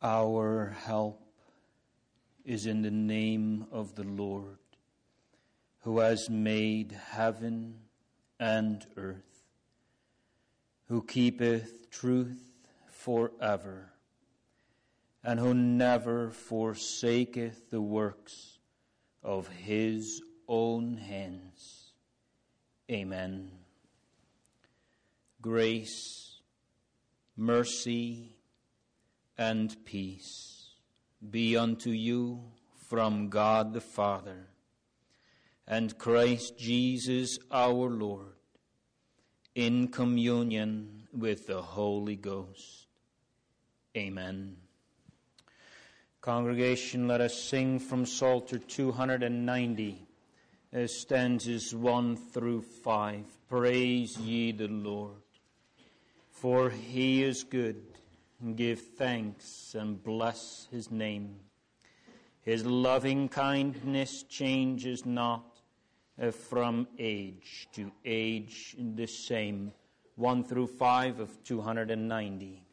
Our help is in the name of the Lord, who has made heaven and earth, who keepeth truth forever, and who never forsaketh the works of his own hands. Amen. Grace, mercy, and peace be unto you from God the Father and Christ Jesus our Lord, in communion with the Holy Ghost. Amen. Congregation, let us sing from Psalter 290, stanzas 1 through 5. Praise ye the Lord, for he is good. Give thanks and bless his name. His loving kindness changes not, from age to age the same. 1 through 5 of 290.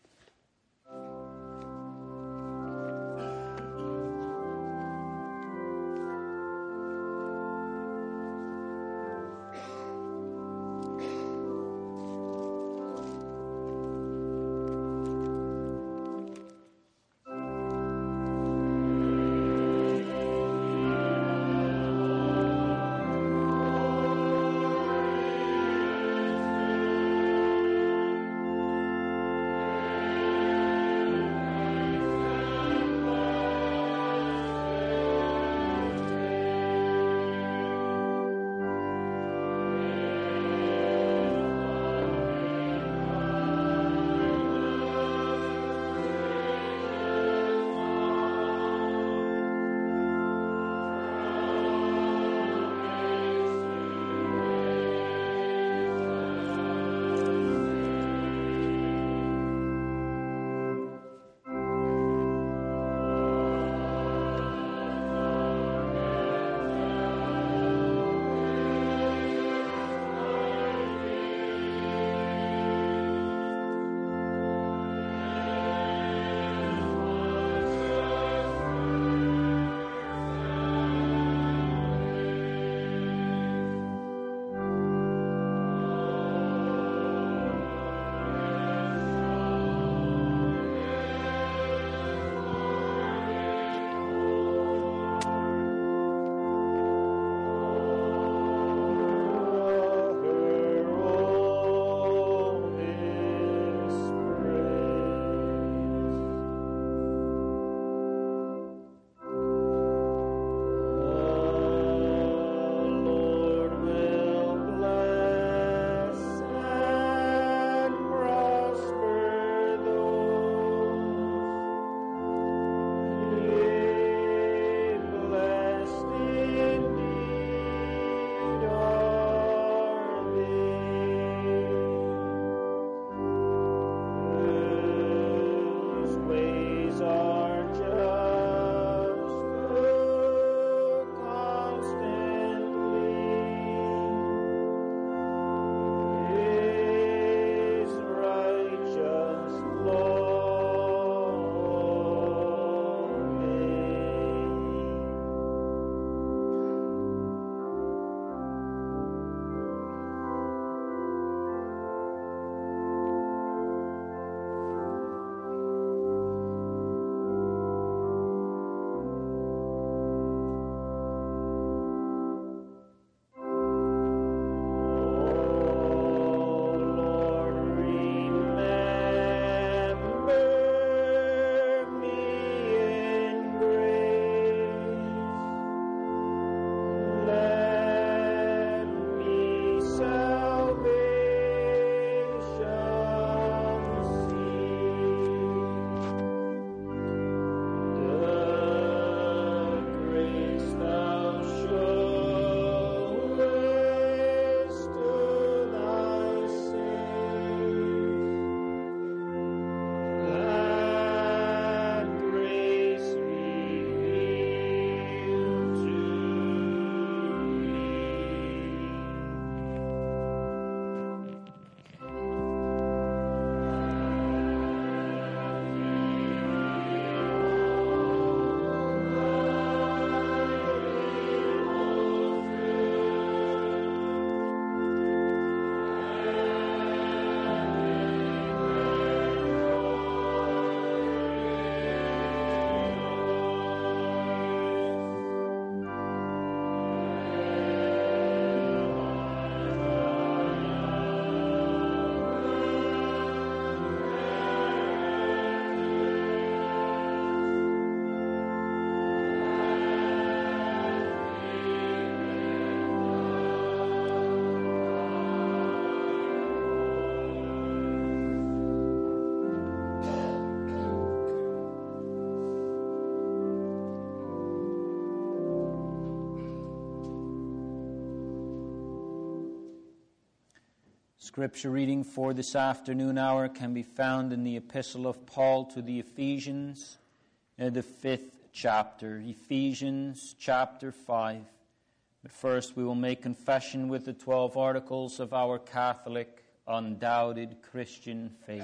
Scripture reading for this afternoon hour can be found in the Epistle of Paul to the Ephesians, the 5th chapter, Ephesians chapter 5. But first we will make confession with the 12 articles of our Catholic, undoubted Christian faith.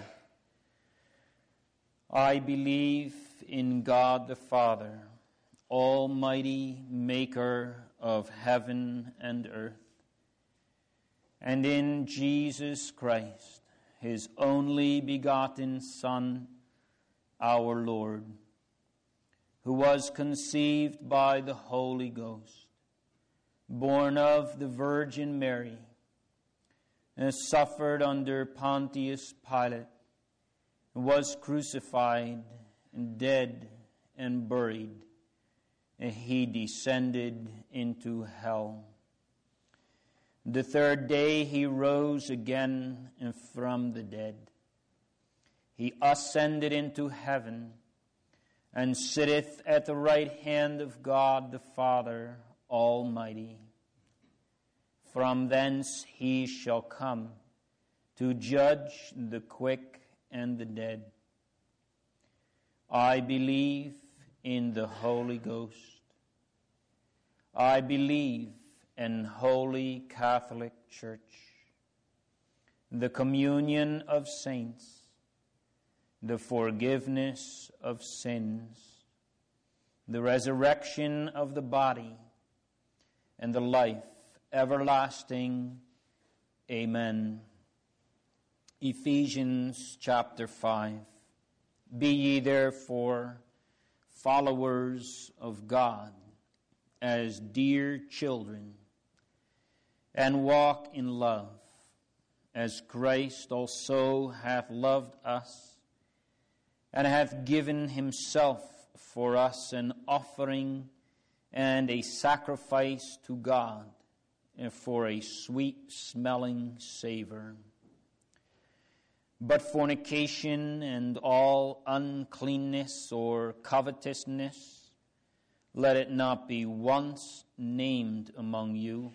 I believe in God the Father, Almighty, maker of heaven and earth, and in Jesus Christ, his only begotten Son, our Lord, who was conceived by the Holy Ghost, born of the Virgin Mary, and suffered under Pontius Pilate, was crucified, and dead, and buried, and he descended into hell. The third day he rose again from the dead. He ascended into heaven, and sitteth at the right hand of God the Father Almighty. From thence he shall come to judge the quick and the dead. I believe in the Holy Ghost. I believe in Holy Catholic Church, the communion of saints, the forgiveness of sins, the resurrection of the body, and the life everlasting. Amen. Ephesians chapter 5. Be ye therefore followers of God as dear children, and walk in love, as Christ also hath loved us, and hath given himself for us an offering and a sacrifice to God, and for a sweet-smelling savor. But fornication and all uncleanness or covetousness, let it not be once named among you,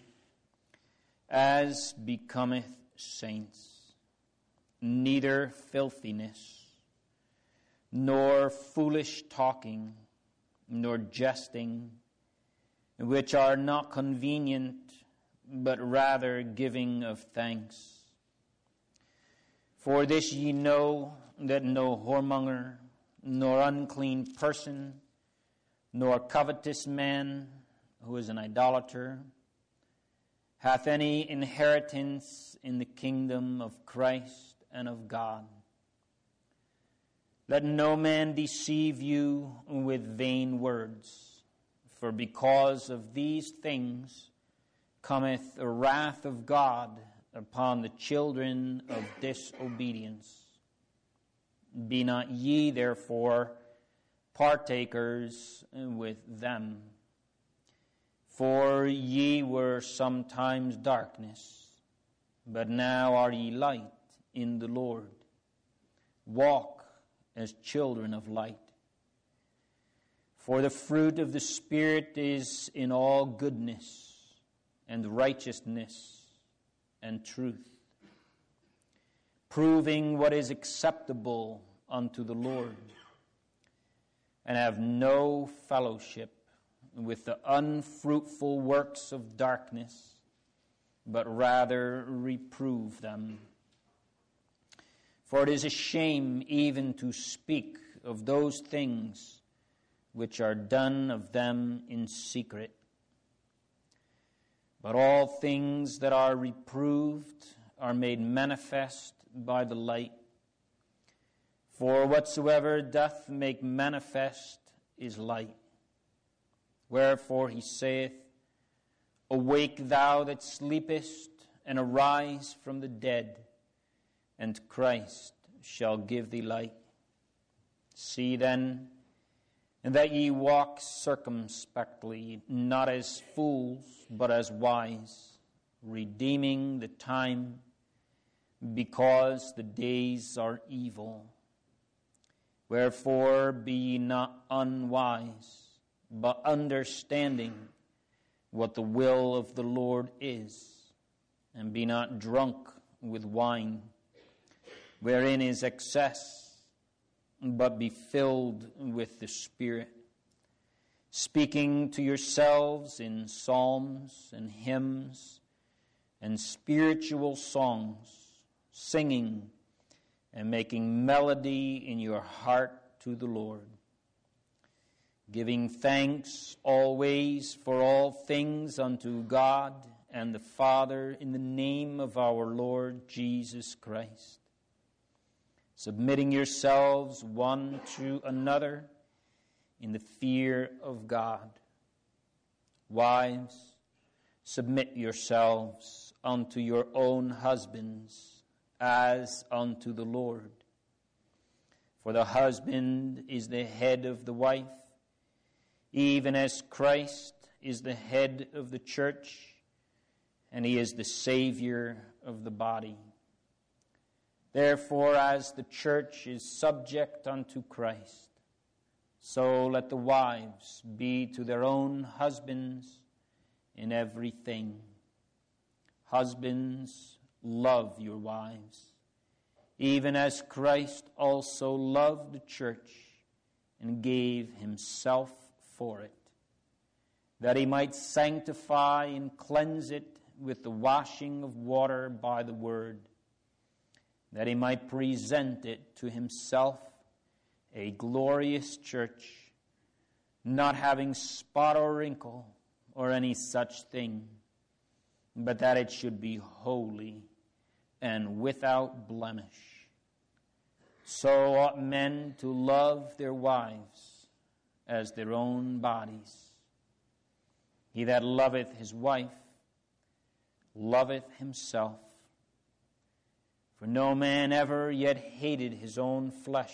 as becometh saints, neither filthiness, nor foolish talking, nor jesting, which are not convenient, but rather giving of thanks. For this ye know, that no whoremonger, nor unclean person, nor covetous man, who is an idolater, hath any inheritance in the kingdom of Christ and of God. Let no man deceive you with vain words, for because of these things cometh the wrath of God upon the children of disobedience. Be not ye therefore partakers with them. For ye were sometimes darkness, but now are ye light in the Lord. Walk as children of light. For the fruit of the Spirit is in all goodness and righteousness and truth, proving what is acceptable unto the Lord, and have no fellowship with the unfruitful works of darkness, but rather reprove them. For it is a shame even to speak of those things which are done of them in secret. But all things that are reproved are made manifest by the light. For whatsoever doth make manifest is light. Wherefore he saith, Awake thou that sleepest, and arise from the dead, and Christ shall give thee light. See then, that ye walk circumspectly, not as fools, but as wise, redeeming the time, because the days are evil. Wherefore be ye not unwise, but understanding what the will of the Lord is, and be not drunk with wine, wherein is excess, but be filled with the Spirit, speaking to yourselves in psalms and hymns and spiritual songs, singing and making melody in your heart to the Lord, giving thanks always for all things unto God and the Father in the name of our Lord Jesus Christ, submitting yourselves one to another in the fear of God. Wives, submit yourselves unto your own husbands as unto the Lord. For the husband is the head of the wife, even as Christ is the head of the church, and he is the Savior of the body. Therefore, as the church is subject unto Christ, so let the wives be to their own husbands in everything. Husbands, love your wives, even as Christ also loved the church and gave himself for it, that he might sanctify and cleanse it with the washing of water by the word, that he might present it to himself a glorious church, not having spot or wrinkle or any such thing, but that it should be holy and without blemish. So ought men to love their wives as their own bodies. He that loveth his wife loveth himself. For no man ever yet hated his own flesh,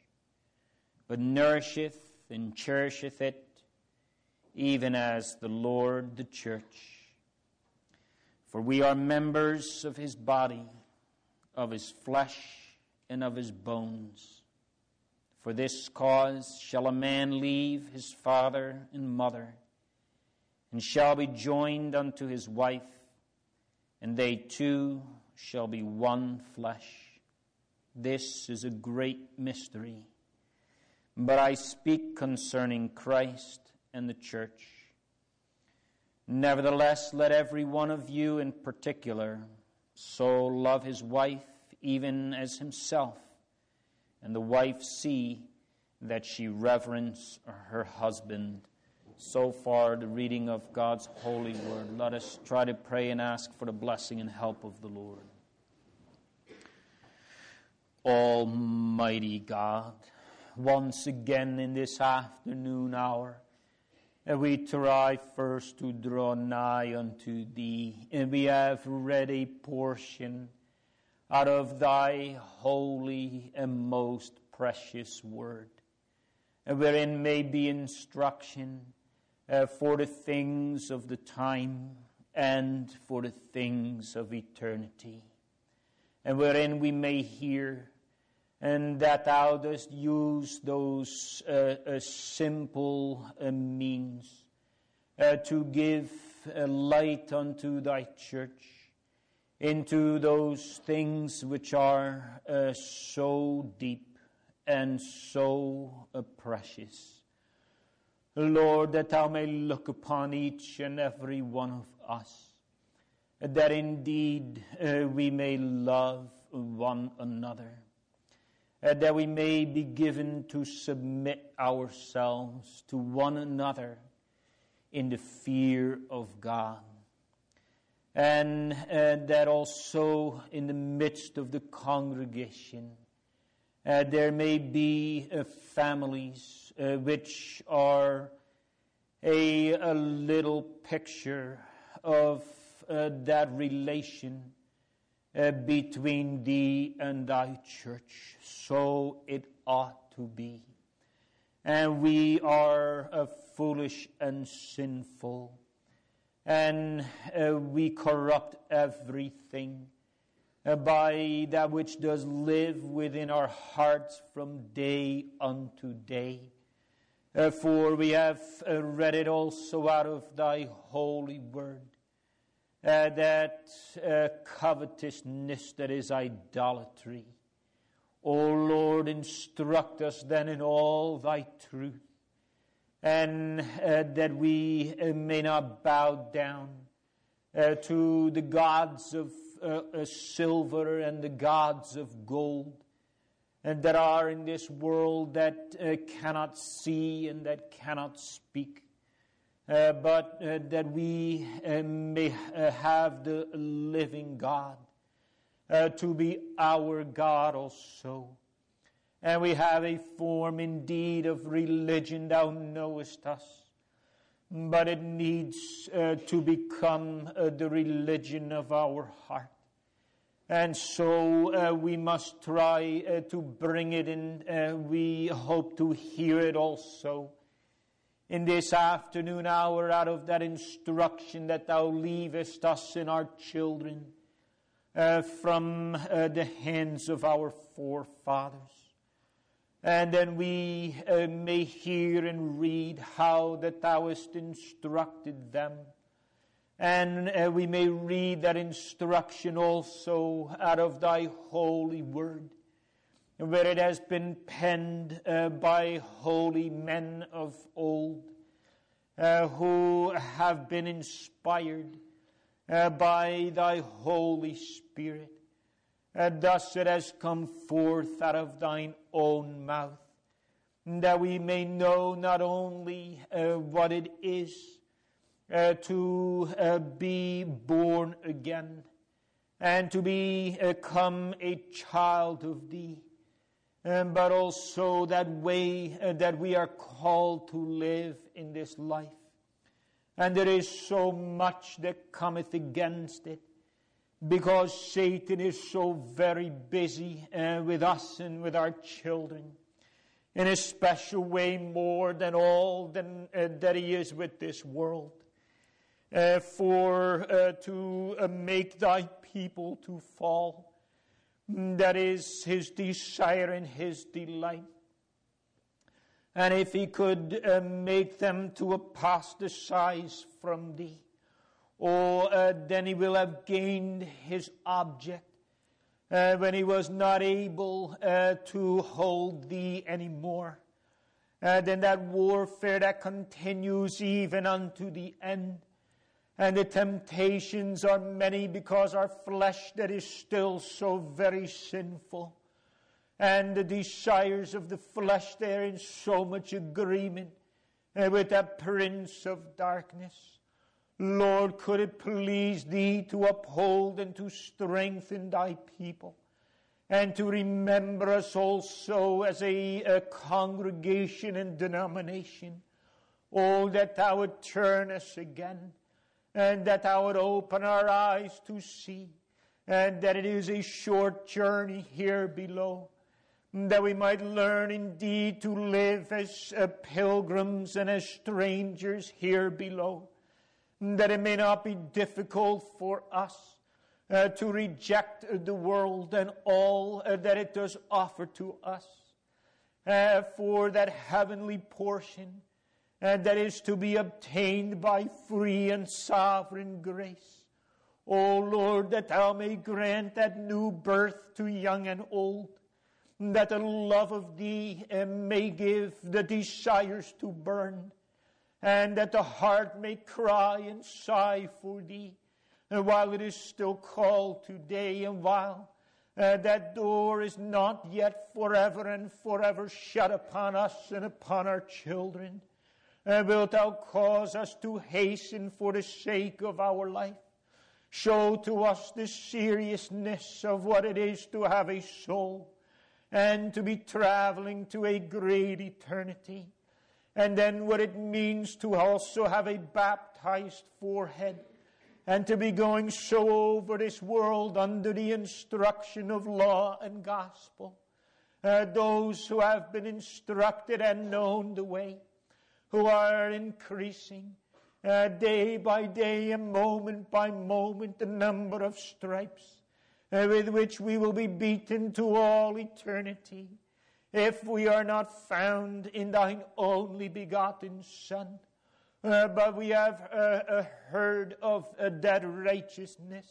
but nourisheth and cherisheth it, even as the Lord the church. For we are members of his body, of his flesh, and of his bones. For this cause shall a man leave his father and mother, and shall be joined unto his wife, and they two shall be one flesh. This is a great mystery, but I speak concerning Christ and the church. Nevertheless, let every one of you in particular so love his wife even as himself, and the wife see that she reverence her husband. So far, the reading of God's holy word. Let us try to pray and ask for the blessing and help of the Lord. Almighty God, once again in this afternoon hour, we try first to draw nigh unto Thee, and we have read a portion out of Thy holy and most precious word, wherein may be instruction for the things of the time and for the things of eternity, and wherein we may hear and that Thou dost use those simple means to give light unto Thy church into those things which are so deep and so precious. Lord, that Thou may look upon each and every one of us, that indeed we may love one another, that we may be given to submit ourselves to one another in the fear of God. And that also in the midst of the congregation, there may be families which are a little picture of that relation between Thee and Thy church. So it ought to be. And we are foolish and sinful, and we corrupt everything by that which does live within our hearts from day unto day. For we have read it also out of Thy holy word, that covetousness that is idolatry. O Lord, instruct us then in all thy truth, and that we may not bow down to the gods of silver and the gods of gold, and that are in this world that cannot see and that cannot speak, but that we may have the living God to be our God also. And we have a form indeed of religion, thou knowest us, but it needs to become the religion of our heart. And so we must try to bring it in. We hope to hear it also in this afternoon hour out of that instruction that thou leavest us in our children from the hands of our forefathers. And then we may hear and read how that thou hast instructed them. And we may read that instruction also out of thy holy word, where it has been penned by holy men of old, who have been inspired by thy Holy Spirit. Thus it has come forth out of thine own mouth, that we may know not only what it is to be born again, and to become a child of thee, but also that way that we are called to live in this life. And there is so much that cometh against it, because Satan is so very busy with us and with our children, in a special way more than all that he is with this world. To make thy people to fall. That is his desire and his delight. And if he could make them to apostatize from thee, then he will have gained his object when he was not able to hold thee anymore. Then that warfare that continues even unto the end. And the temptations are many because our flesh that is still so very sinful. And the desires of the flesh, they are in so much agreement with that prince of darkness. Lord, could it please thee to uphold and to strengthen thy people, and to remember us also as a congregation and denomination. Oh, that thou would turn us again, and that thou would open our eyes to see, and that it is a short journey here below, that we might learn indeed to live as pilgrims and as strangers here below, that it may not be difficult for us to reject the world and all that it does offer to us, for that heavenly portion that is to be obtained by free and sovereign grace. O Lord, that thou may grant that new birth to young and old, that the love of thee may give the desires to burn, and that the heart may cry and sigh for thee, while it is still called today, and while that door is not yet forever and forever shut upon us and upon our children. Wilt thou cause us to hasten for the sake of our life? Show to us the seriousness of what it is to have a soul and to be traveling to a great eternity. And then what it means to also have a baptized forehead and to be going so over this world under the instruction of law and gospel. Those who have been instructed and known the way, who are increasing day by day and moment by moment the number of stripes with which we will be beaten to all eternity if we are not found in thine only begotten Son, But we have heard of that righteousness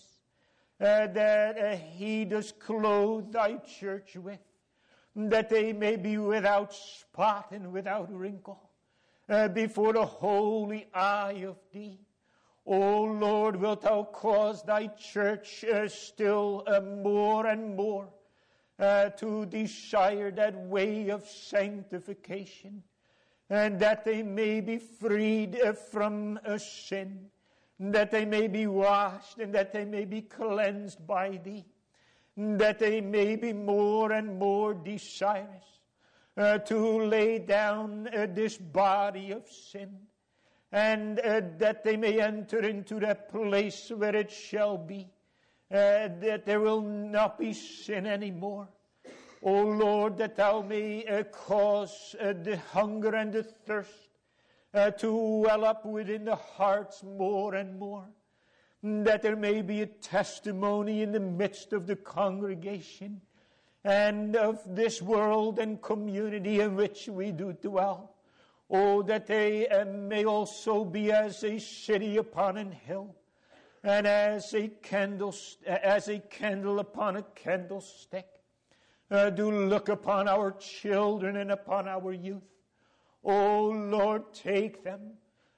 that He does clothe thy church with, that they may be without spot and without wrinkle before the holy eye of thee. O Lord, wilt thou cause thy church still more and more to desire that way of sanctification, and that they may be freed from sin, that they may be washed, and that they may be cleansed by thee, that they may be more and more desirous to lay down this body of sin, and that they may enter into that place where it shall be, that there will not be sin anymore. O Lord, that thou may cause the hunger and the thirst to well up within the hearts more and more, that there may be a testimony in the midst of the congregation and of this world and community in which we do dwell. Oh, that they may also be as a city upon an hill, and as a candle upon a candlestick. Do look upon our children and upon our youth. Oh Lord, take them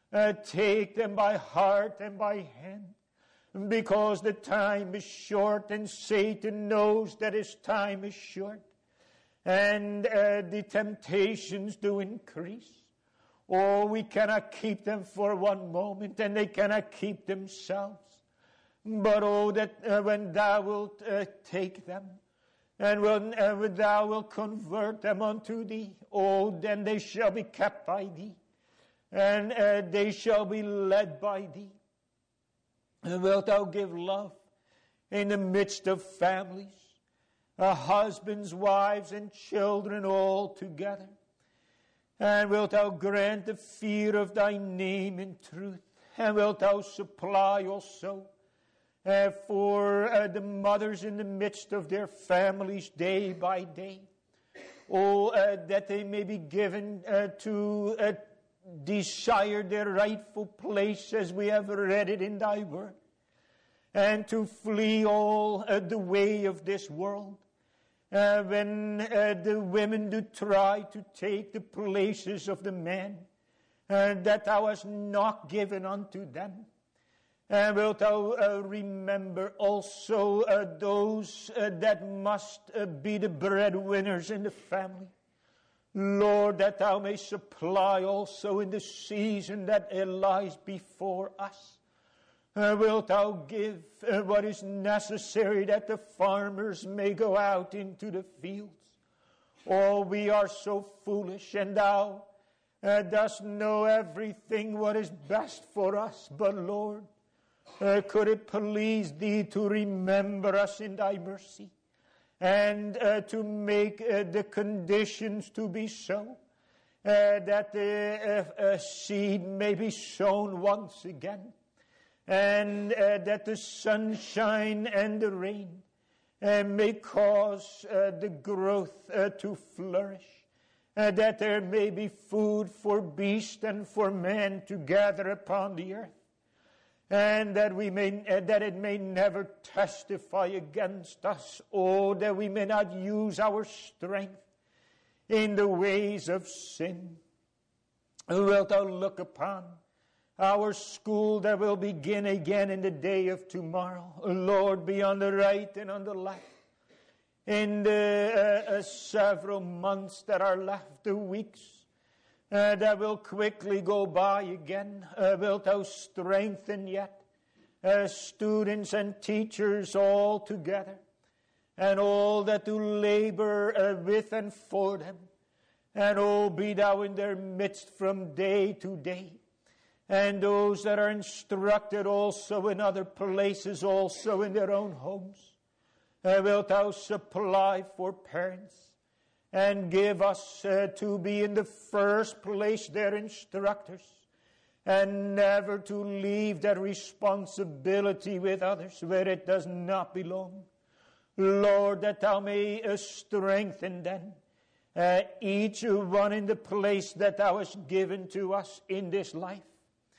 by heart and by hand, because the time is short, and Satan knows that his time is short, and the temptations do increase. Oh, we cannot keep them for one moment, and they cannot keep themselves. But oh, that when thou wilt take them, and when thou wilt convert them unto thee, oh, then they shall be kept by thee, and they shall be led by thee. And wilt thou give love in the midst of families, husbands, wives, and children all together? And wilt thou grant the fear of thy name in truth? And wilt thou supply also for the mothers in the midst of their families day by day? Oh, that they may be given to desire their rightful place, as we have read it in thy word, and to flee all the way of this world. When the women do try to take the places of the men that thou hast not given unto them. And wilt thou remember also those that must be the breadwinners in the family? Lord, that thou may supply also in the season that lies before us. Wilt thou give what is necessary that the farmers may go out into the fields? Oh, we are so foolish, and thou dost know everything what is best for us. But Lord, could it please thee to remember us in thy mercy, and to make the conditions to be so, that the seed may be sown once again, and that the sunshine and the rain may cause the growth to flourish, that there may be food for beast and for man to gather upon the earth, and that it may never testify against us. Oh, that we may not use our strength in the ways of sin. Wilt thou look upon our school that will begin again in the day of tomorrow? Lord, be on the right and on the left. In the several months that are left, the weeks that will quickly go by again, wilt thou strengthen yet students and teachers all together, and all that do labor with and for them. And oh, be thou in their midst from day to day. And those that are instructed also in other places, also in their own homes, wilt thou supply for parents, and give us to be in the first place their instructors, and never to leave that responsibility with others where it does not belong. Lord, that thou may strengthen them, each one in the place that thou hast given to us in this life.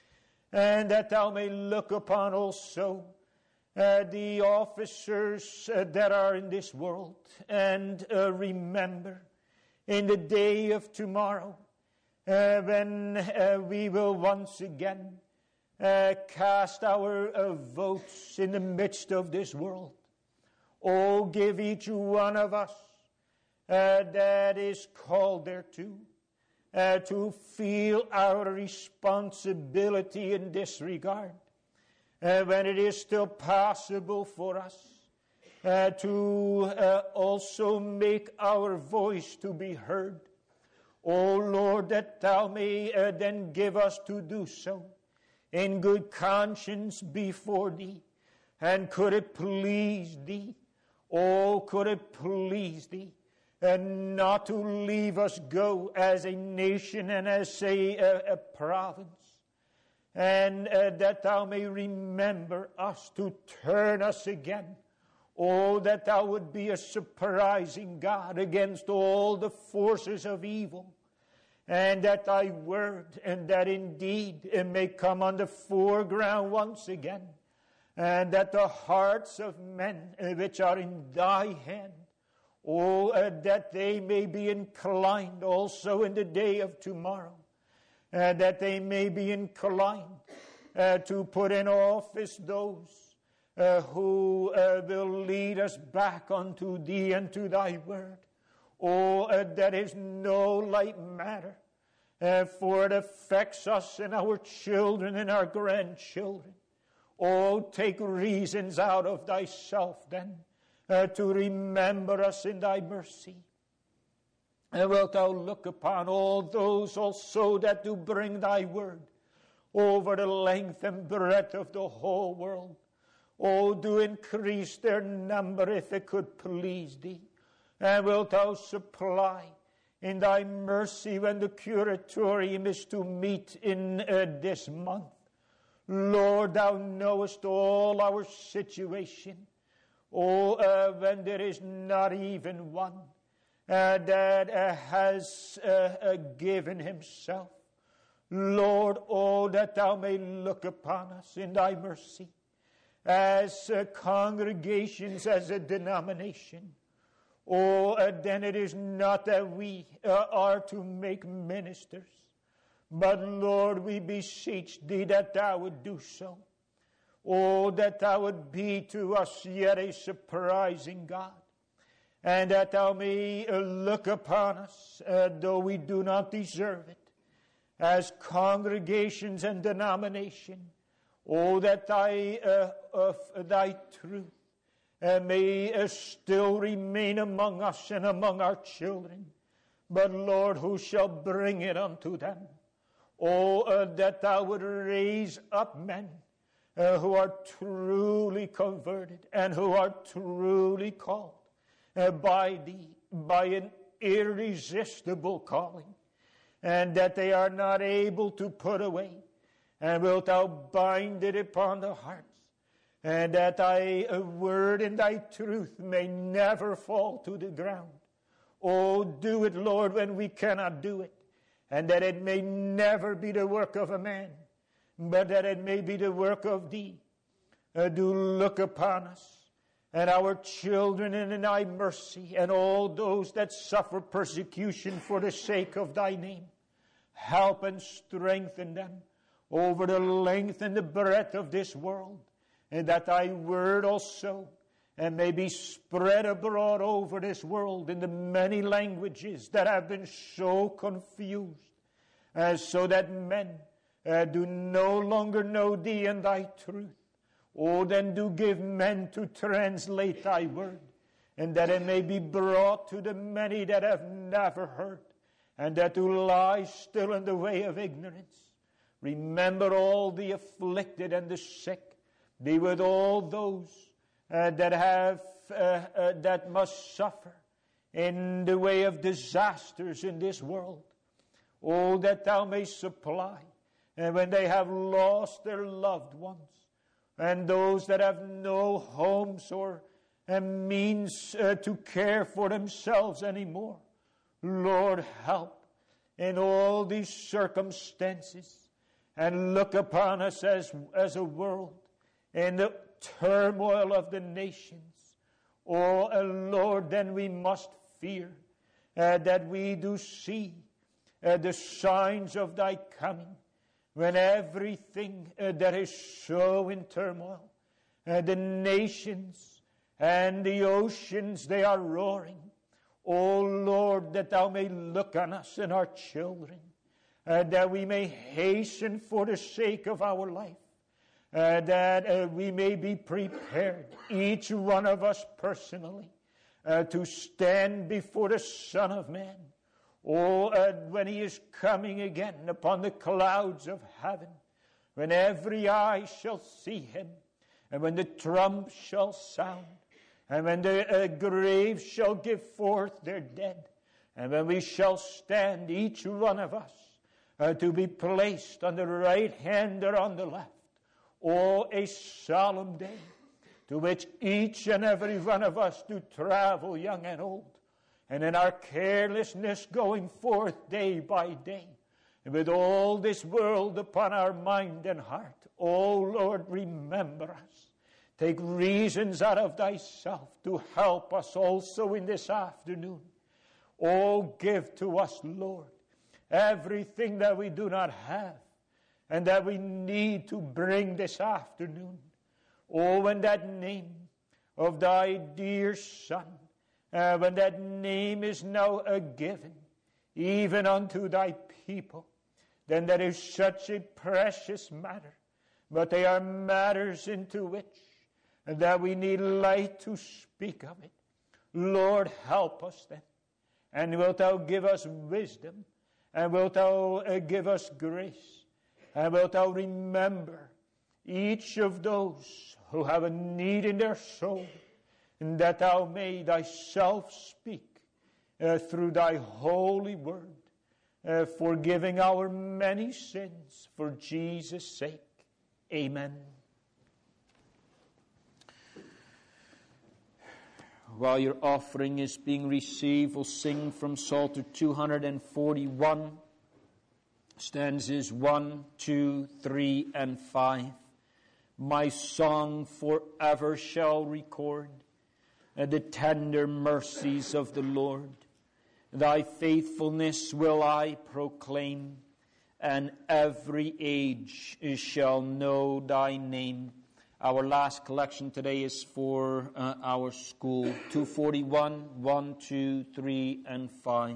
and that thou may look upon also the officers that are in this world, and remember in the day of tomorrow, when we will once again cast our votes in the midst of this world. Oh, give each one of us that is called thereto to feel our responsibility in this regard, when it is still possible for us to also make our voice to be heard. O Lord, that thou may then give us to do so in good conscience before thee. And could it please thee, oh, could it please thee, and not to leave us go as a nation and as a province, and that thou may remember us to turn us again. Oh, that thou would be a surprising God against all the forces of evil, and that thy word, and that indeed it may come on the foreground once again, and that the hearts of men which are in thy hand, oh, that they may be inclined also in the day of tomorrow, that they may be inclined to put in office those who will lead us back unto thee and to thy word. Oh, that is no light matter, for it affects us and our children and our grandchildren. Oh, take reasons out of thyself then to remember us in thy mercy. And wilt thou look upon all those also that do bring thy word over the length and breadth of the whole world. Oh, do increase their number if it could please thee. And wilt thou supply in thy mercy when the curatorium is to meet in this month. Lord, thou knowest all our situation. Oh, when there is not even one that has given himself. Lord, oh, that thou may look upon us in thy mercy as congregations, as a denomination. Oh, then it is not that we are to make ministers, but Lord, we beseech thee that thou would do so. Oh, that thou would be to us yet a surprising God, and that thou may look upon us, though we do not deserve it, as congregations and denomination. Oh, that thy truth may still remain among us and among our children. But Lord, who shall bring it unto them? Oh, that thou would raise up men who are truly converted and who are truly called by thee, by an irresistible calling, and that they are not able to put away. And wilt thou bind it upon the hearts, and that thy word and thy truth may never fall to the ground. Oh, do it, Lord, when we cannot do it, and that it may never be the work of a man, but that it may be the work of thee. Do look upon us and our children in thy mercy, and all those that suffer persecution for the sake of thy name. Help and strengthen them over the length and the breadth of this world, and that thy word also may be spread abroad over this world in the many languages that have been so confused, so that men do no longer know thee and thy truth. Oh, then do give men to translate thy word, and that it may be brought to the many that have never heard, and that do lie still in the way of ignorance. Remember all the afflicted and the sick. Be with all those that must suffer in the way of disasters in this world. Oh, that thou may supply, and when they have lost their loved ones, and those that have no homes or means to care for themselves anymore. Lord, help in all these circumstances. and look upon us as a world in the turmoil of the nations. Oh, Lord, then we must fear that we do see the signs of thy coming, when everything that is so in turmoil, the nations and the oceans, they are roaring. O Lord, that thou may look on us and our children, that we may hasten for the sake of our life, that we may be prepared, each one of us personally, to stand before the Son of Man. When he is coming again upon the clouds of heaven, when every eye shall see him, and when the trump shall sound, and when the graves shall give forth their dead, and when we shall stand, each one of us, to be placed on the right hand or on the left. Oh, a solemn day, to which each and every one of us do travel, young and old, and in our carelessness going forth day by day, and with all this world upon our mind and heart. Oh, Lord, remember us. Take reasons out of thyself to help us also in this afternoon. Oh, give to us, Lord, everything that we do not have and that we need to bring this afternoon. Oh, when that name of thy dear Son, when that name is now given, even unto thy people, then that is such a precious matter. But they are matters into which that we need light to speak of it. Lord, help us then. And wilt thou give us wisdom, and wilt thou give us grace, and wilt thou remember each of those who have a need in their soul, and that thou may thyself speak through thy holy word, forgiving our many sins for Jesus' sake. Amen. While your offering is being received, we'll sing from Psalter 241, stanzas 1, 2, 3, and 5. My song forever shall record the tender mercies of the Lord. Thy faithfulness will I proclaim, and every age shall know thy name. Our last collection today is for our school, 241, 1, 2, 3, and 5.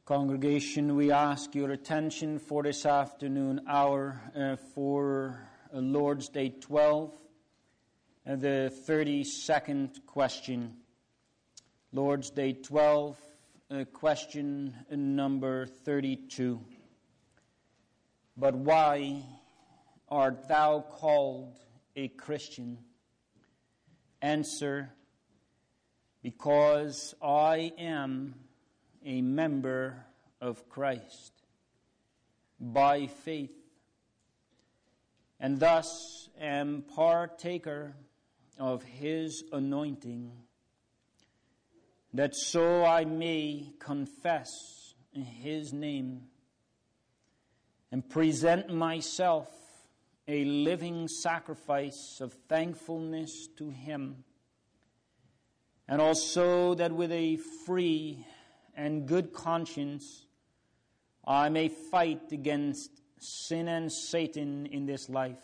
Congregation, we ask your attention for this afternoon hour for Lord's Day 12, the 32nd question. Lord's Day 12, question number 32. But why art thou called a Christian? Answer, because I am a member of Christ by faith, and thus am partaker of his anointing, that so I may confess his name and present myself a living sacrifice of thankfulness to him, and also that with a free and good conscience I may fight against sin and Satan in this life,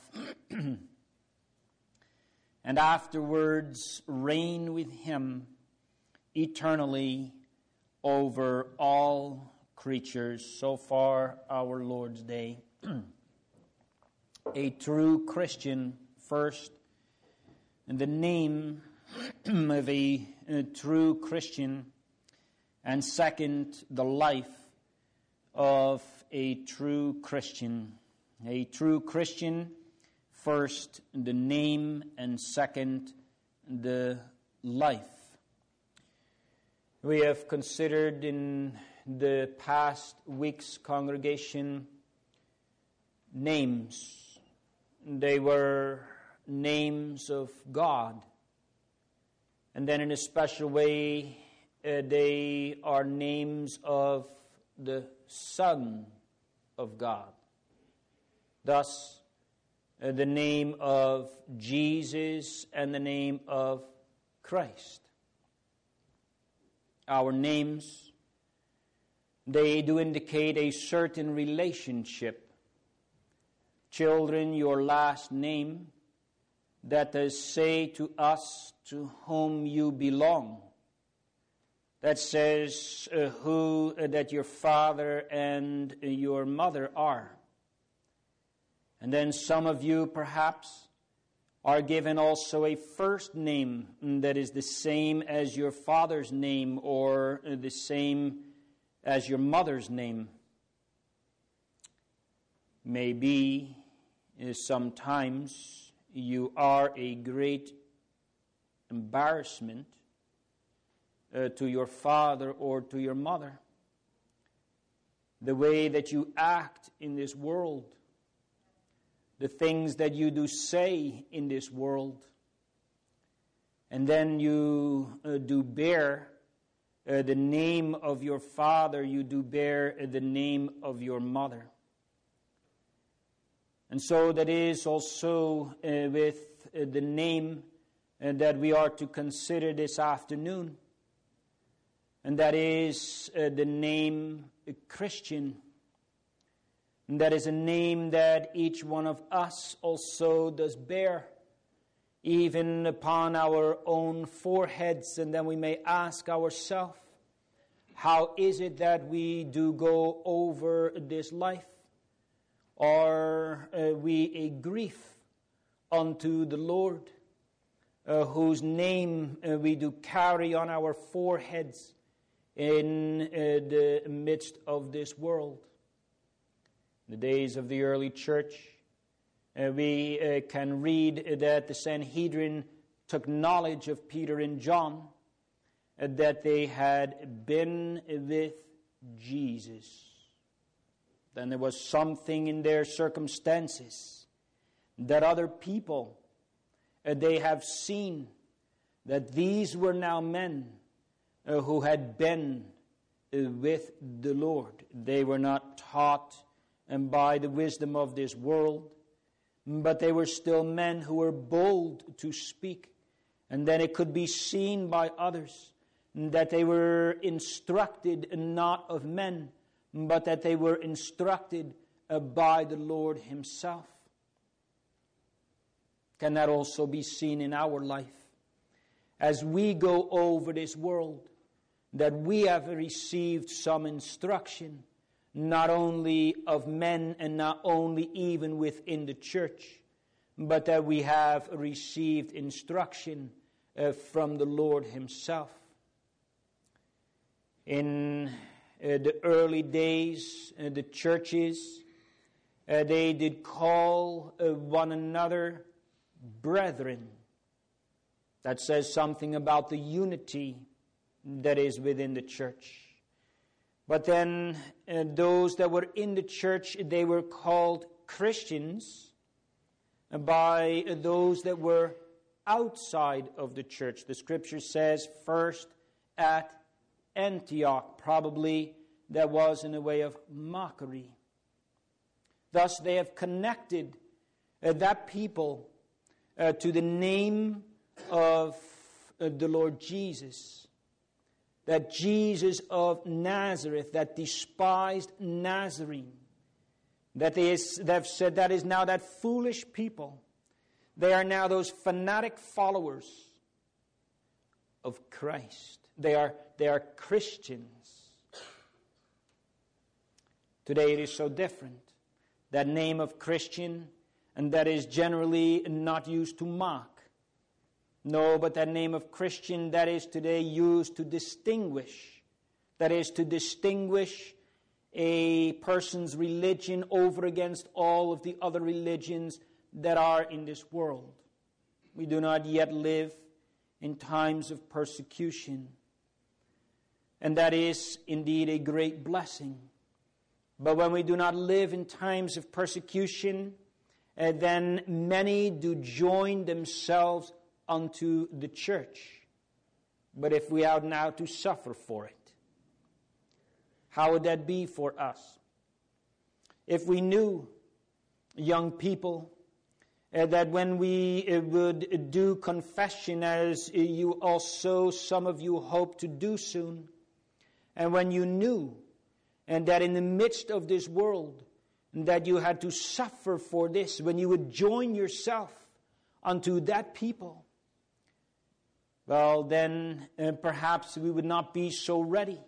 and afterwards reign with him eternally over all creatures. So far, our Lord's Day. A true Christian, first, and the name of a true Christian, and second, the life of a true Christian. A true Christian, first, the name, and second, the life. We have considered in the past week's congregation names. They were names of God. And then in a special way, they are names of the Son of God. Thus, the name of Jesus and the name of Christ. Our names, they do indicate a certain relationship. Children, your last name, that does say to us to whom you belong. That says who that your father and your mother are. And then some of you perhaps are given also a first name that is the same as your father's name or the same as your mother's name. Maybe sometimes you are a great embarrassment to your father or to your mother. The way that you act in this world, the things that you do say in this world, and then you do bear the name of your father, you do bear the name of your mother. And so that is also with the name that we are to consider this afternoon. And that is the name Christian. And that is a name that each one of us also does bear, even upon our own foreheads. And then we may ask ourselves, how is it that we do go over this life? Are we a grief unto the Lord, whose name we do carry on our foreheads in the midst of this world? In the days of the early church, we can read that the Sanhedrin took knowledge of Peter and John, that they had been with Jesus. Then there was something in their circumstances that other people, they have seen that these were now men who had been with the Lord. They were not taught by the wisdom of this world, but they were still men who were bold to speak. And then it could be seen by others that they were instructed not of men, but that they were instructed by the Lord himself. Can that also be seen in our life? As we go over this world, that we have received some instruction, not only of men and not only even within the church, but that we have received instruction from the Lord himself. In the early days, the churches, they did call one another brethren. That says something about the unity that is within the church. But then those that were in the church, they were called Christians by those that were outside of the church. The scripture says first at Antioch. Probably that was in a way of mockery. Thus they have connected that people to the name of the Lord Jesus. That Jesus of Nazareth, that despised Nazarene, that they have said that is now that foolish people. They are now those fanatic followers of Christ. They are Christians. Today it is so different. That name of Christian, and that is generally not used to mock. No, but that name of Christian, that is today used to distinguish. That is to distinguish a person's religion over against all of the other religions that are in this world. We do not yet live in times of persecution. And that is indeed a great blessing. But when we do not live in times of persecution, then many do join themselves unto the church. But if we are now to suffer for it, how would that be for us? If we knew, young people, that when we would do confession, as you also, some of you hope to do soon, and when you knew, and that in the midst of this world, that you had to suffer for this, when you would join yourself unto that people, well, then perhaps we would not be so ready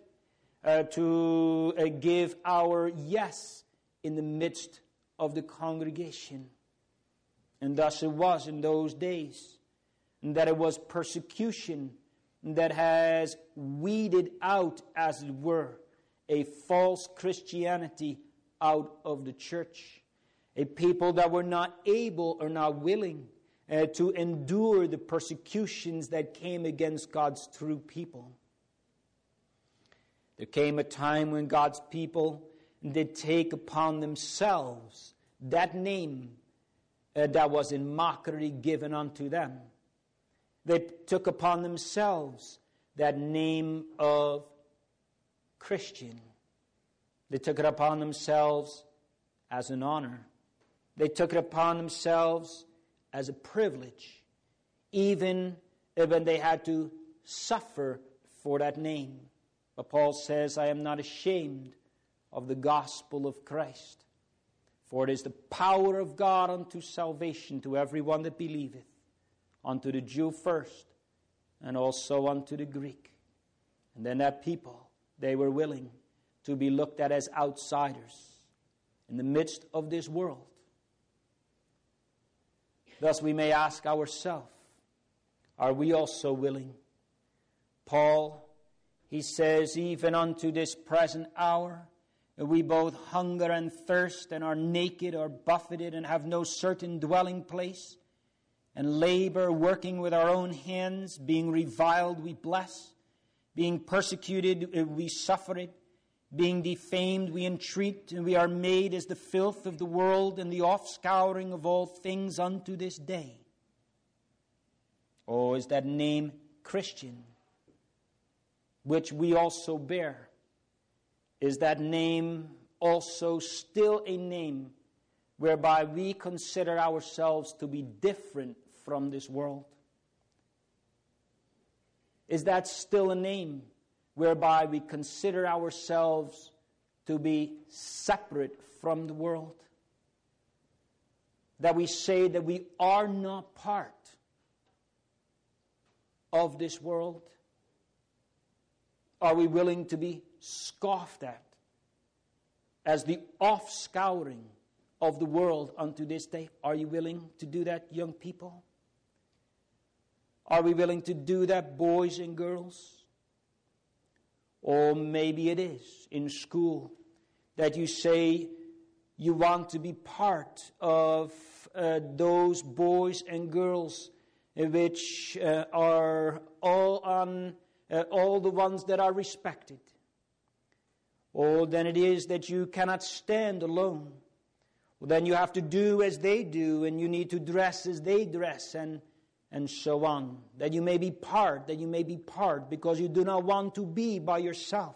to give our yes in the midst of the congregation. And thus it was in those days, that it was persecution that has weeded out, as it were, a false Christianity out of the church. A people that were not able or not willing to endure the persecutions that came against God's true people. There came a time when God's people did take upon themselves that name that was in mockery given unto them. They took upon themselves that name of Christian. They took it upon themselves as an honor. They took it upon themselves as a privilege, even when they had to suffer for that name. But Paul says, I am not ashamed of the gospel of Christ, for it is the power of God unto salvation to everyone that believeth, unto the Jew first, and also unto the Greek. And then that people, they were willing to be looked at as outsiders in the midst of this world. Thus we may ask ourselves, are we also willing? Paul, he says, even unto this present hour, we both hunger and thirst, and are naked or buffeted, and have no certain dwelling place, and labor, working with our own hands, being reviled, we bless, being persecuted, we suffer it, being defamed, we entreat, and we are made as the filth of the world, and the offscouring of all things unto this day. Oh, is that name Christian, which we also bear, is that name also still a name whereby we consider ourselves to be different from this world? Is that still a name whereby we consider ourselves to be separate from the world? That we say that we are not part of this world? Are we willing to be scoffed at as the offscouring of the world unto this day? Are you willing to do that, young people? Are we willing to do that, boys and girls? Or maybe it is in school that you say you want to be part of those boys and girls which are all the ones that are respected. Or then it is that you cannot stand alone. Well, then you have to do as they do, and you need to dress as they dress, and so on. That you may be part, because you do not want to be by yourself.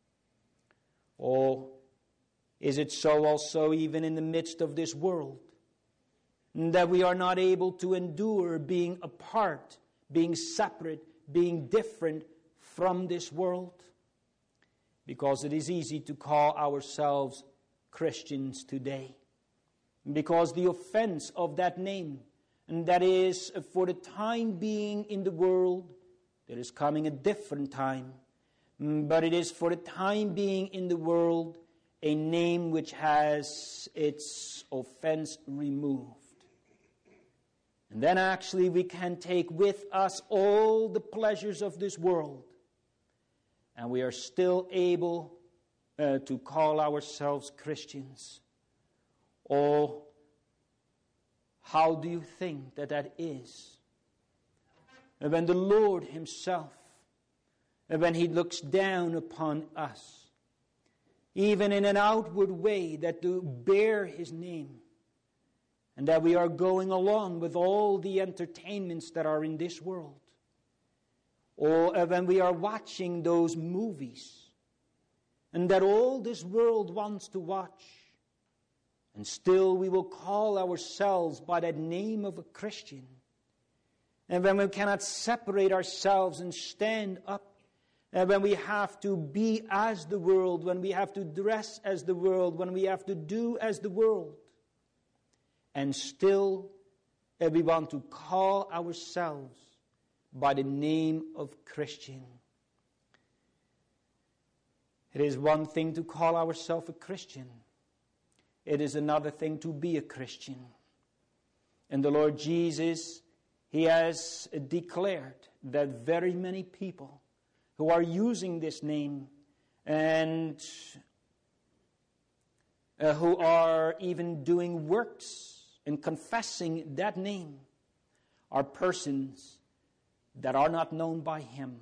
Or is it so also even in the midst of this world, that we are not able to endure being apart, being separate, being different from this world? Because it is easy to call ourselves Christians today. Because the offense of that name, and that is for the time being in the world, there is coming a different time, but it is for the time being in the world a name which has its offense removed. And then actually we can take with us all the pleasures of this world, and we are still able to call ourselves Christians. Or how do you think that is? When the Lord Himself, when He looks down upon us, even in an outward way, that to bear His name, and that we are going along with all the entertainments that are in this world, or when we are watching those movies, and that all this world wants to watch, and still we will call ourselves by that name of a Christian. And when we cannot separate ourselves and stand up, and when we have to be as the world, when we have to dress as the world, when we have to do as the world, and still we want to call ourselves by the name of Christian. It is one thing to call ourselves a Christian. It is another thing to be a Christian. And the Lord Jesus, He has declared that very many people who are using this name and who are even doing works and confessing that name are persons that are not known by Him.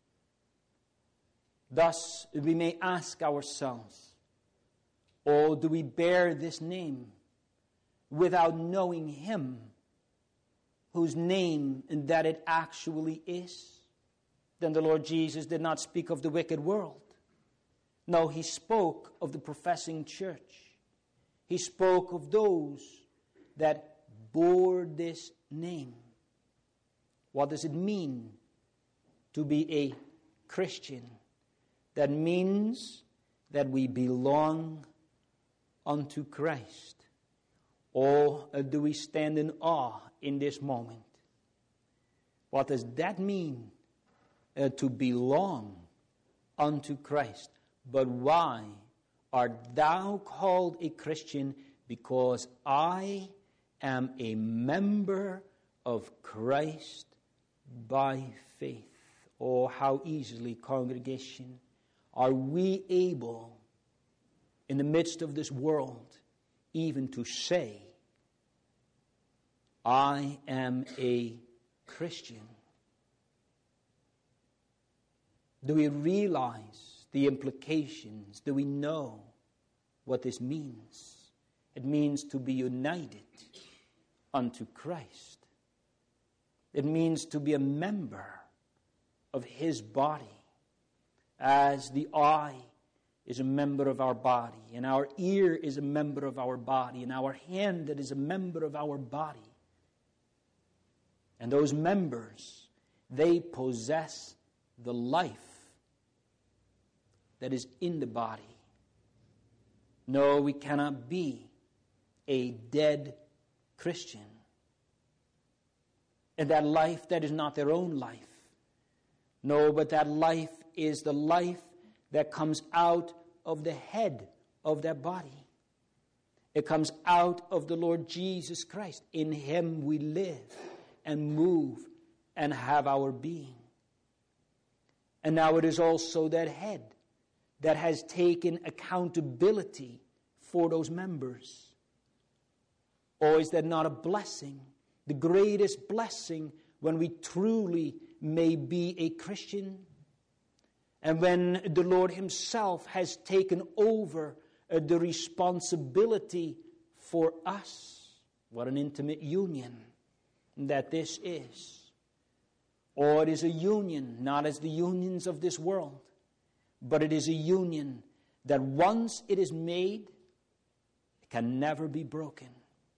Thus, we may ask ourselves, or do we bear this name without knowing Him, whose name that it actually is? Then the Lord Jesus did not speak of the wicked world. No, He spoke of the professing church. He spoke of those that bore this name. What does it mean to be a Christian? That means that we belong unto Christ. Or do we stand in awe in this moment? What does that mean, to belong unto Christ? But why art thou called a Christian? Because I am a member of Christ by faith. Oh, how easily, congregation, are we able, in the midst of this world, even to say, I am a Christian? Do we realize the implications? Do we know what this means? It means to be united unto Christ. It means to be a member of His body, as the eye is a member of our body, and our ear is a member of our body, and our hand that is a member of our body. And those members, they possess the life that is in the body. No, we cannot be a dead Christian. And that life that is not their own life. No, but that life is the life that comes out of the head of that body. It comes out of the Lord Jesus Christ. In him we live and move and have our being. And now it is also that head that has taken accountability for those members. Or is that not a blessing? The greatest blessing when we truly may be a Christian. And when the Lord himself has taken over the responsibility for us. What an intimate union that this is. Or it is a union, not as the unions of this world, but it is a union that once it is made, it can never be broken.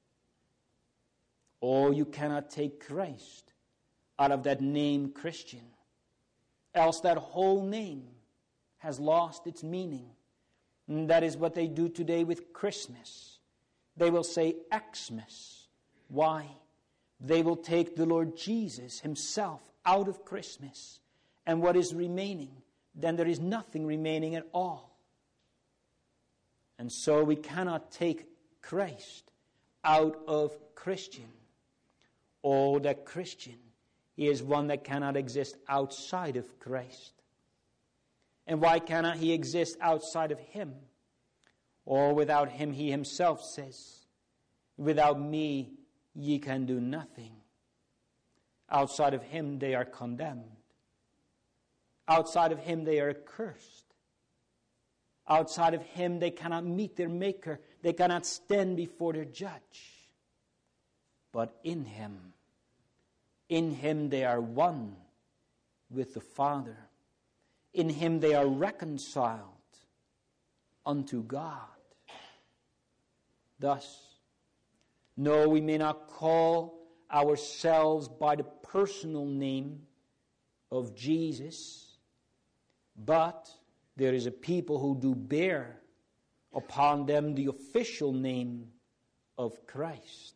Or you cannot take Christ out of that name Christian. Else that whole name has lost its meaning. And that is what they do today with Christmas. They will say Xmas. Why? They will take the Lord Jesus himself out of Christmas. And what is remaining? Then there is nothing remaining at all. And so we cannot take Christ out of Christian. Oh, that Christian, he is one that cannot exist outside of Christ. And why cannot he exist outside of him? Or without him, he himself says, without me, ye can do nothing. Outside of him, they are condemned. Outside of him, they are accursed. Outside of him, they cannot meet their Maker. They cannot stand before their judge. But in him they are one with the Father. In him they are reconciled unto God. Thus, no, we may not call ourselves by the personal name of Jesus, but there is a people who do bear upon them the official name of Christ.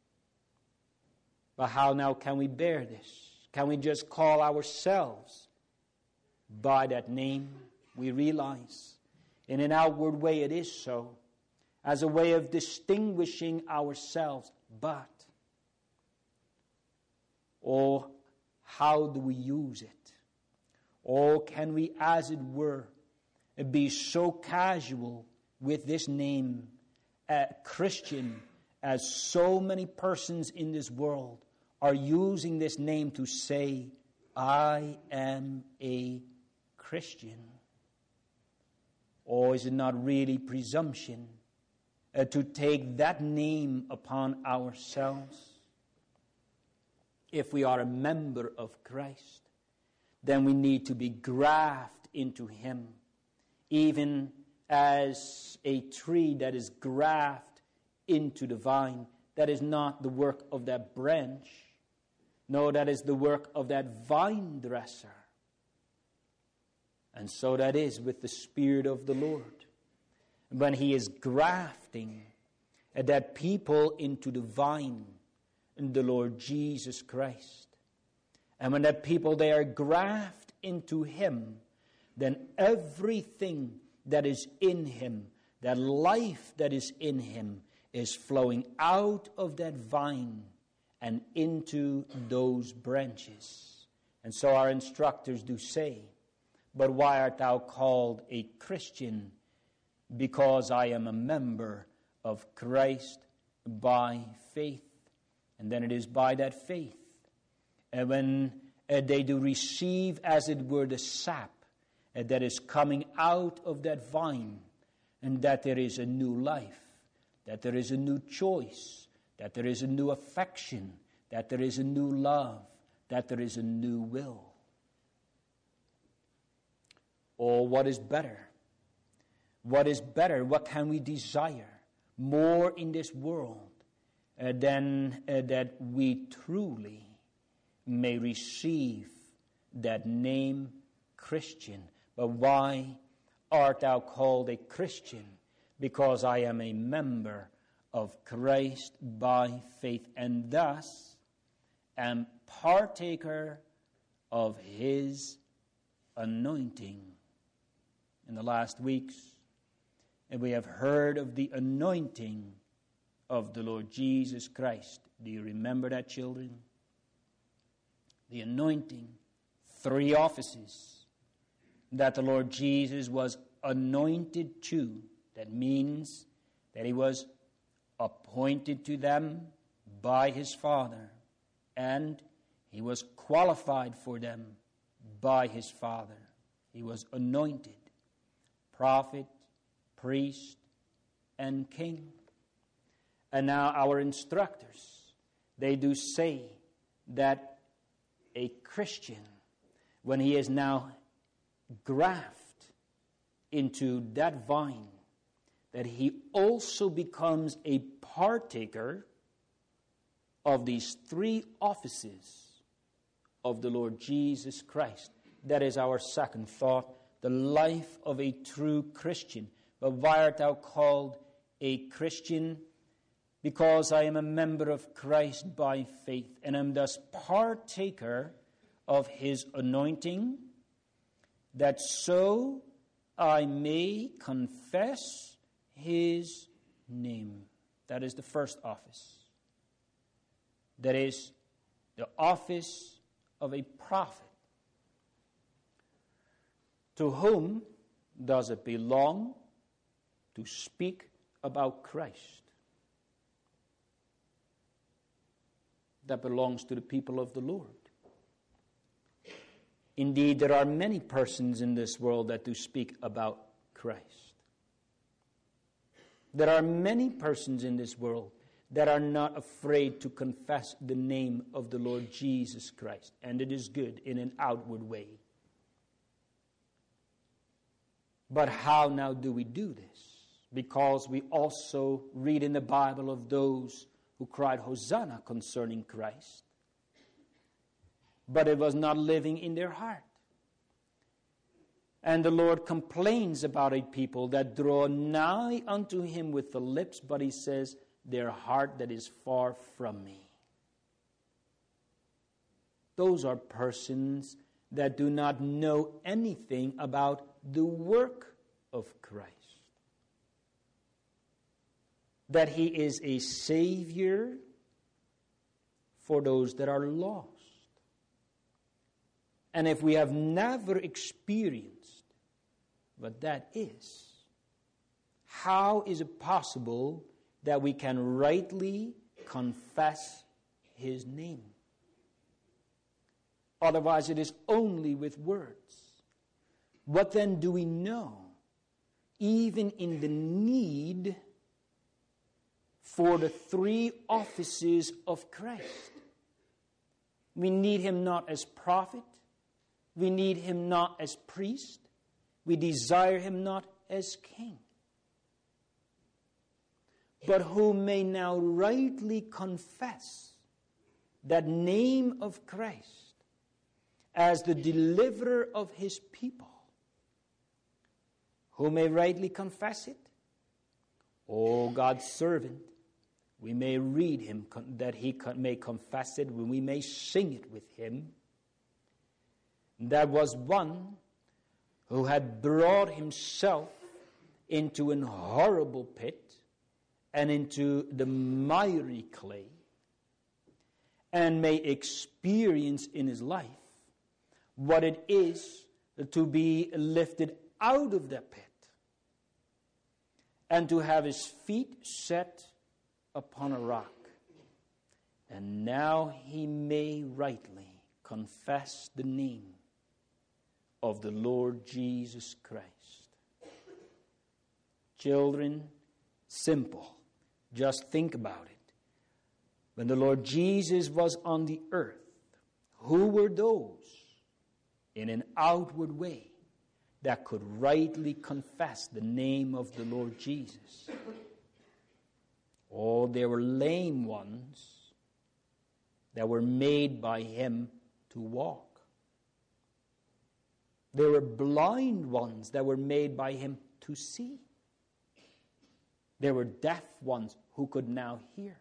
But how now can we bear this? Can we just call ourselves by that name? We realize in an outward way it is so, as a way of distinguishing ourselves. But, oh, how do we use it? Or can we, as it were, be so casual with this name, Christian, as so many persons in this world are using this name to say, I am a Christian? Or is it not really presumption to take that name upon ourselves? If we are a member of Christ, then we need to be grafted into him, even as a tree that is grafted into the vine. That is not the work of that branch. No, that is the work of that vine dresser. And so that is with the Spirit of the Lord. When he is grafting that people into the vine, in the Lord Jesus Christ. And when that people, they are grafted into him, then everything that is in him, that life that is in him, is flowing out of that vine and into those branches. And so our instructors do say, but why art thou called a Christian? Because I am a member of Christ by faith. And then it is by that faith. And when they do receive, as it were, the sap that is coming out of that vine, and that there is a new life, that there is a new choice, that there is a new affection, that there is a new love, that there is a new will. Or what is better? What is better? What can we desire more in this world than that we truly may receive that name Christian? But why art thou called a Christian? Because I am a member of Christ by faith, and thus am partaker of his anointing. In the last weeks, and we have heard of the anointing of the Lord Jesus Christ. Do you remember that, children? The anointing, 3 offices that the Lord Jesus was anointed to. That means that he was appointed to them by his Father, and he was qualified for them by his Father. He was anointed prophet, priest, and king. And now our instructors, they do say that a Christian, when he is now grafted into that vine, that he also becomes a partaker of these 3 offices of the Lord Jesus Christ. That is our second thought, the life of a true Christian. But why art thou called a Christian? Because I am a member of Christ by faith, and am thus partaker of his anointing, that so I may confess his name. That is the first office. That is the office of a prophet. To whom does it belong to speak about Christ? That belongs to the people of the Lord. Indeed, there are many persons in this world that do speak about Christ. There are many persons in this world that are not afraid to confess the name of the Lord Jesus Christ. And it is good in an outward way. But how now do we do this? Because we also read in the Bible of those who cried Hosanna concerning Christ, but it was not living in their heart. And the Lord complains about a people that draw nigh unto him with the lips, but he says, their heart that is far from me. Those are persons that do not know anything about the work of Christ. That he is a Savior for those that are lost. And if we have never experienced what that is, how is it possible that we can rightly confess his name? Otherwise, it is only with words. What then do we know, even in the need for the 3 offices of Christ? We need him not as prophet. We need him not as priest. We desire him not as king. But who may now rightly confess that name of Christ as the deliverer of his people. Who may rightly confess it? O God's servant, we may read him that he may confess it, we may sing it with him. That was one who had brought himself into an horrible pit and into the miry clay, and may experience in his life what it is to be lifted out of that pit and to have his feet set upon a rock. And now he may rightly confess the name of the Lord Jesus Christ. Children, simple. Just think about it. When the Lord Jesus was on the earth, who were those in an outward way that could rightly confess the name of the Lord Jesus? Oh, there were lame ones that were made by him to walk. There were blind ones that were made by him to see. There were deaf ones who could now hear.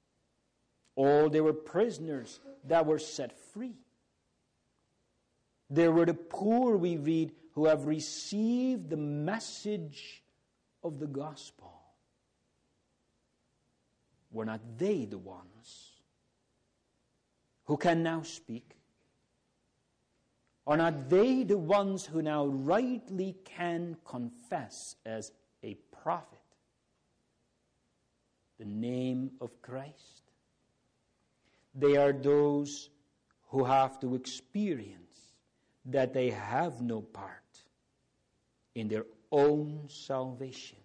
Oh, there were prisoners that were set free. There were the poor, we read, who have received the message of the gospel. Were not they the ones who can now speak? Are not they the ones who now rightly can confess as a prophet the name of Christ? They are those who have to experience that they have no part in their own salvation.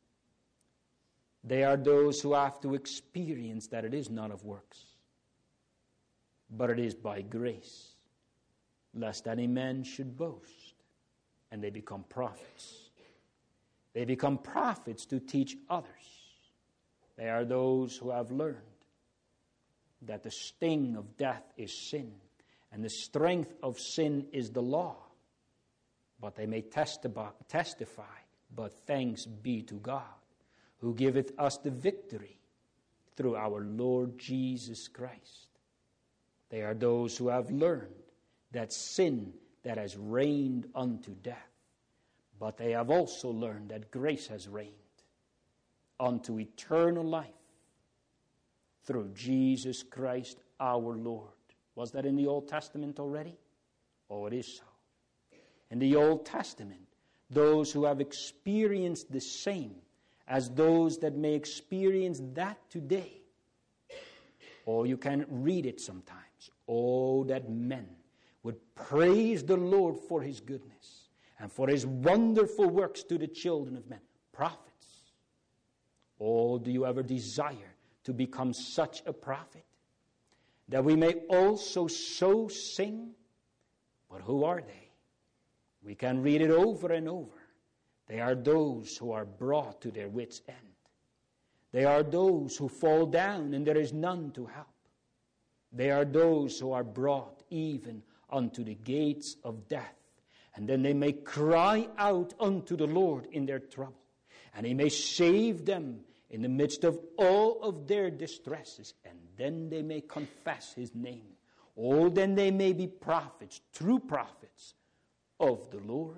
They are those who have to experience that it is not of works, but it is by grace, lest any man should boast. And they become prophets. They become prophets to teach others. They are those who have learned that the sting of death is sin, and the strength of sin is the law. But they may testify, but thanks be to God, who giveth us the victory through our Lord Jesus Christ. They are those who have learned that sin that has reigned unto death, but they have also learned that grace has reigned unto eternal life through Jesus Christ our Lord. Was that in the Old Testament already? Oh, it is so. In the Old Testament, those who have experienced the same as those that may experience that today. Or you can read it sometimes. Oh, that men would praise the Lord for his goodness and for his wonderful works to the children of men. Prophets. Oh, do you ever desire to become such a prophet? That we may also so sing. But who are they? We can read it over and over. They are those who are brought to their wits' end. They are those who fall down and there is none to help. They are those who are brought even unto the gates of death. And then they may cry out unto the Lord in their trouble. And he may save them in the midst of all of their distresses. And then they may confess his name. Oh, then they may be prophets, true prophets of the Lord.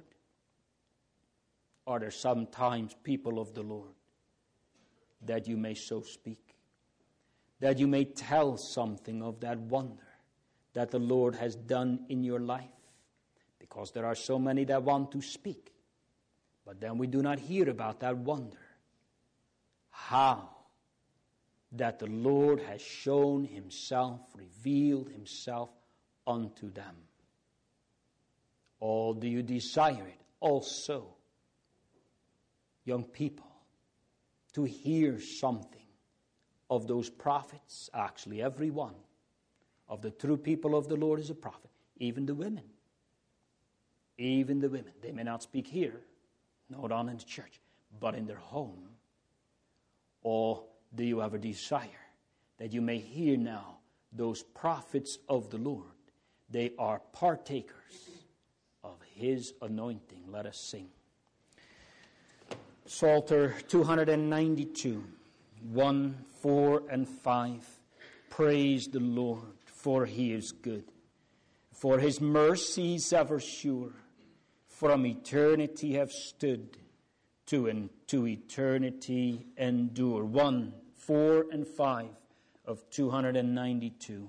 Are there sometimes people of the Lord that you may so speak? That you may tell something of that wonder that the Lord has done in your life? Because there are so many that want to speak, but then we do not hear about that wonder. How that the Lord has shown himself, revealed himself unto them. Or do you desire it also, young people, to hear something of those prophets? Actually, every one of the true people of the Lord is a prophet. Even the women. Even the women. They may not speak here, not on in the church, but in their home. Or do you have a desire that you may hear now those prophets of the Lord? They are partakers of his anointing. Let us sing. Psalter 292, 1, 4, and 5. Praise the Lord, for he is good. For his mercies ever sure. From eternity have stood, to eternity endure. 1, 4, and 5 of 292.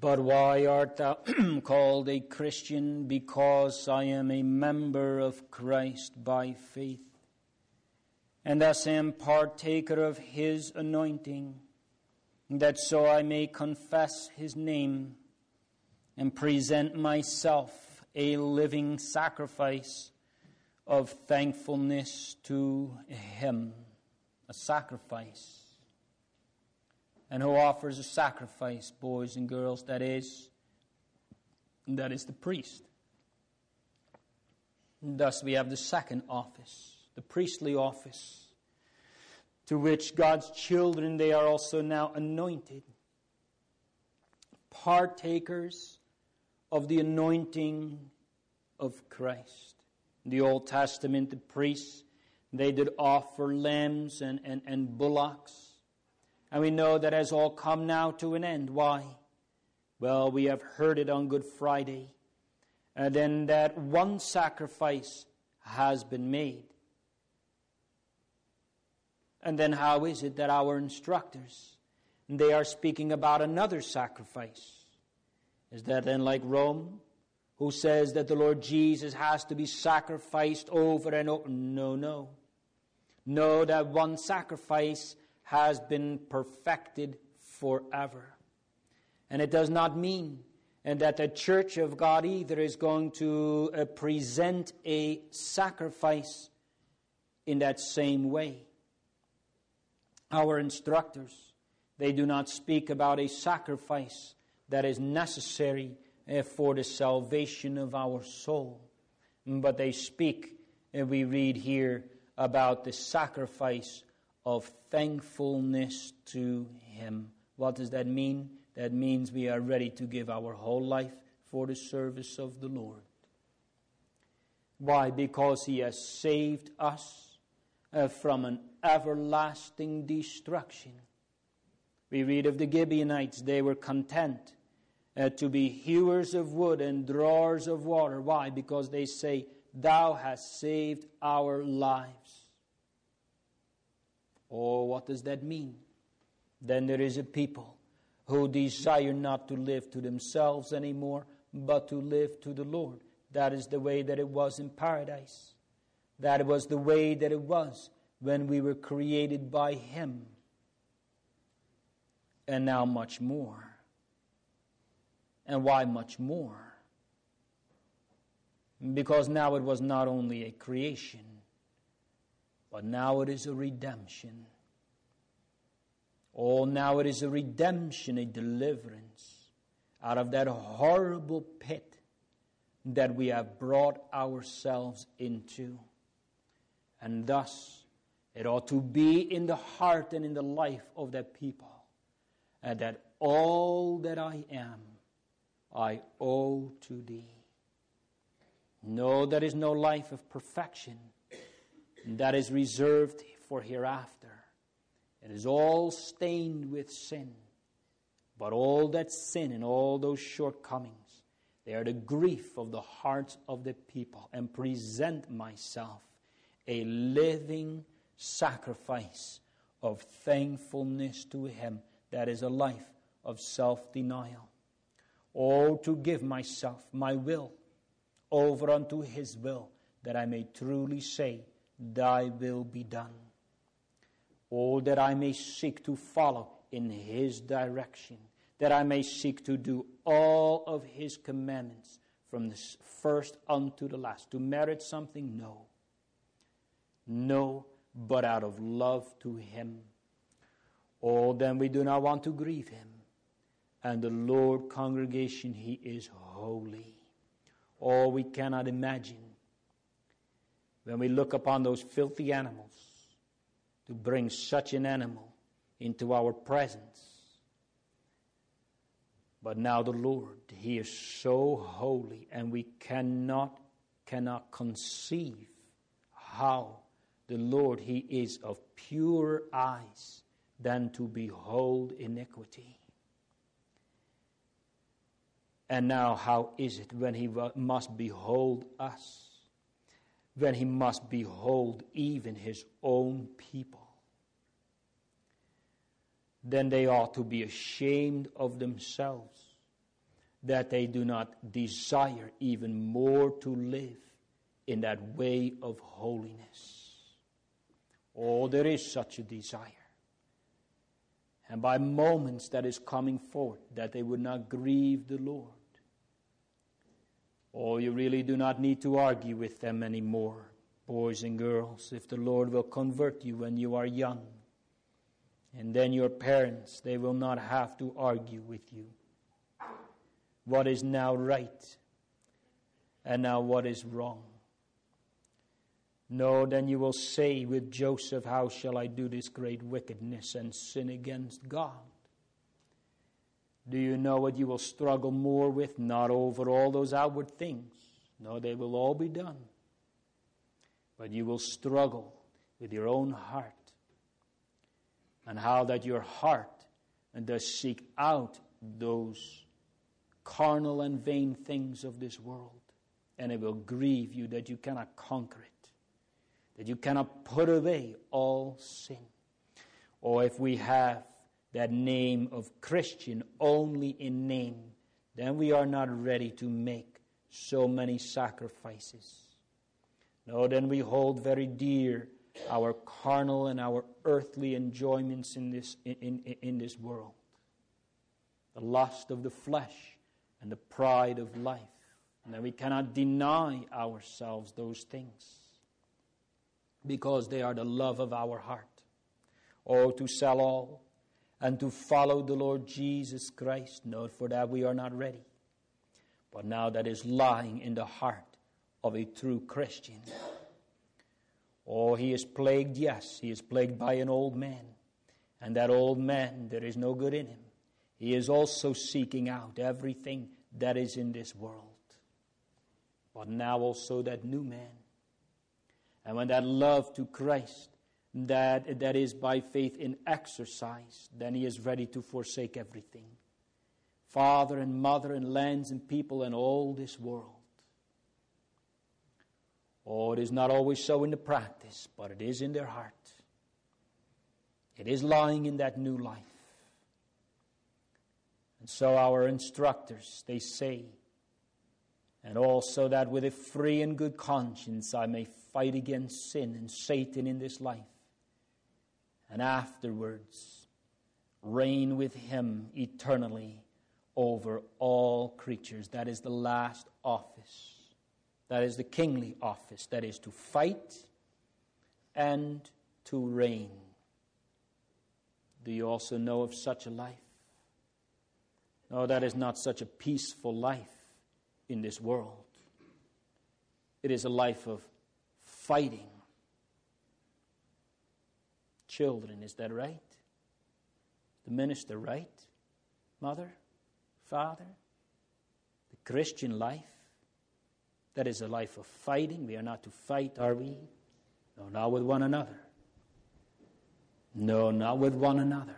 But why art thou called a Christian? Because I am a member of Christ by faith, and thus am partaker of his anointing, that so I may confess his name and present myself a living sacrifice of thankfulness to him. A sacrifice. And who offers a sacrifice, boys and girls? That is the priest. And thus we have the second office, the priestly office, to which God's children, they are also now anointed. Partakers of the anointing of Christ. In the Old Testament, the priests, they did offer lambs and bullocks. And we know that has all come now to an end. Why? Well, we have heard it on Good Friday. And then that one sacrifice has been made. And then how is it that our instructors, they are speaking about another sacrifice? Is that then like Rome, who says that the Lord Jesus has to be sacrificed over and over? No. No, that one sacrifice has been perfected forever. And it does not mean that the Church of God either is going to present a sacrifice in that same way. Our instructors, they do not speak about a sacrifice that is necessary for the salvation of our soul. But they speak, and we read here, about the sacrifice of thankfulness to him. What does that mean? That means we are ready to give our whole life for the service of the Lord. Why? Because he has saved us from an everlasting destruction. We read of the Gibeonites. They were content to be hewers of wood and drawers of water. Why? Because they say, thou hast saved our lives. Oh, what does that mean? Then there is a people who desire not to live to themselves anymore, but to live to the Lord. That is the way that it was in paradise. That was the way that it was when we were created by him. And now much more. And why much more? Because now it was not only a creation, but now it is a redemption. Oh, now it is a redemption, a deliverance out of that horrible pit that we have brought ourselves into. And thus, it ought to be in the heart and in the life of that people, and that all that I am, I owe to thee. No, there is no life of perfection that is reserved for hereafter. It is all stained with sin. But all that sin and all those shortcomings, they are the grief of the hearts of the people. And present myself a living sacrifice of thankfulness to him. That is a life of self-denial. Oh, to give myself, my will, over unto his will, that I may truly say, thy will be done. Oh, that I may seek to follow in his direction, that I may seek to do all of his commandments from the first unto the last. To merit something? No, but out of love to him. Oh, then we do not want to grieve him. And the Lord congregation, he is holy. Oh, we cannot imagine when we look upon those filthy animals to bring such an animal into our presence. But now the Lord, he is so holy, and we cannot conceive how the Lord, he is of purer eyes than to behold iniquity. And now how is it when he must behold us? When he must behold even his own people? Then they ought to be ashamed of themselves that they do not desire even more to live in that way of holiness. Oh, there is such a desire. And by moments that is coming forth, that they would not grieve the Lord. Oh, you really do not need to argue with them anymore, boys and girls, if the Lord will convert you when you are young. And then your parents, they will not have to argue with you. What is now right, and now what is wrong. No, then you will say with Joseph, how shall I do this great wickedness and sin against God? Do you know what you will struggle more with? Not over all those outward things. No, they will all be done. But you will struggle with your own heart. And how that your heart does seek out those carnal and vain things of this world. And it will grieve you that you cannot conquer it. That you cannot put away all sin. Or if we have that name of Christian only in name, then we are not ready to make so many sacrifices. No, then we hold very dear our carnal and our earthly enjoyments in this world. The lust of the flesh and the pride of life. And then we cannot deny ourselves those things, because they are the love of our heart. Oh, to sell all and to follow the Lord Jesus Christ. No, for that we are not ready. But now that is lying in the heart of a true Christian. Oh, he is plagued, yes, he is plagued by an old man. And that old man, there is no good in him. He is also seeking out everything that is in this world. But now also that new man. And when that love to Christ, that is by faith in exercise, then he is ready to forsake everything. Father and mother and lands and people and all this world. Oh, it is not always so in the practice, but it is in their heart. It is lying in that new life. And so our instructors, they say, and also that with a free and good conscience I may fight against sin and Satan in this life, and afterwards reign with him eternally over all creatures. That is the last office. That is the kingly office. That is to fight and to reign. Do you also know of such a life? No, that is not such a peaceful life in this world. It is a life of fighting. Children, is that right? The minister, right? Mother? Father? The Christian life? That is a life of fighting. We are not to fight, are we? No, not with one another. No, not with one another.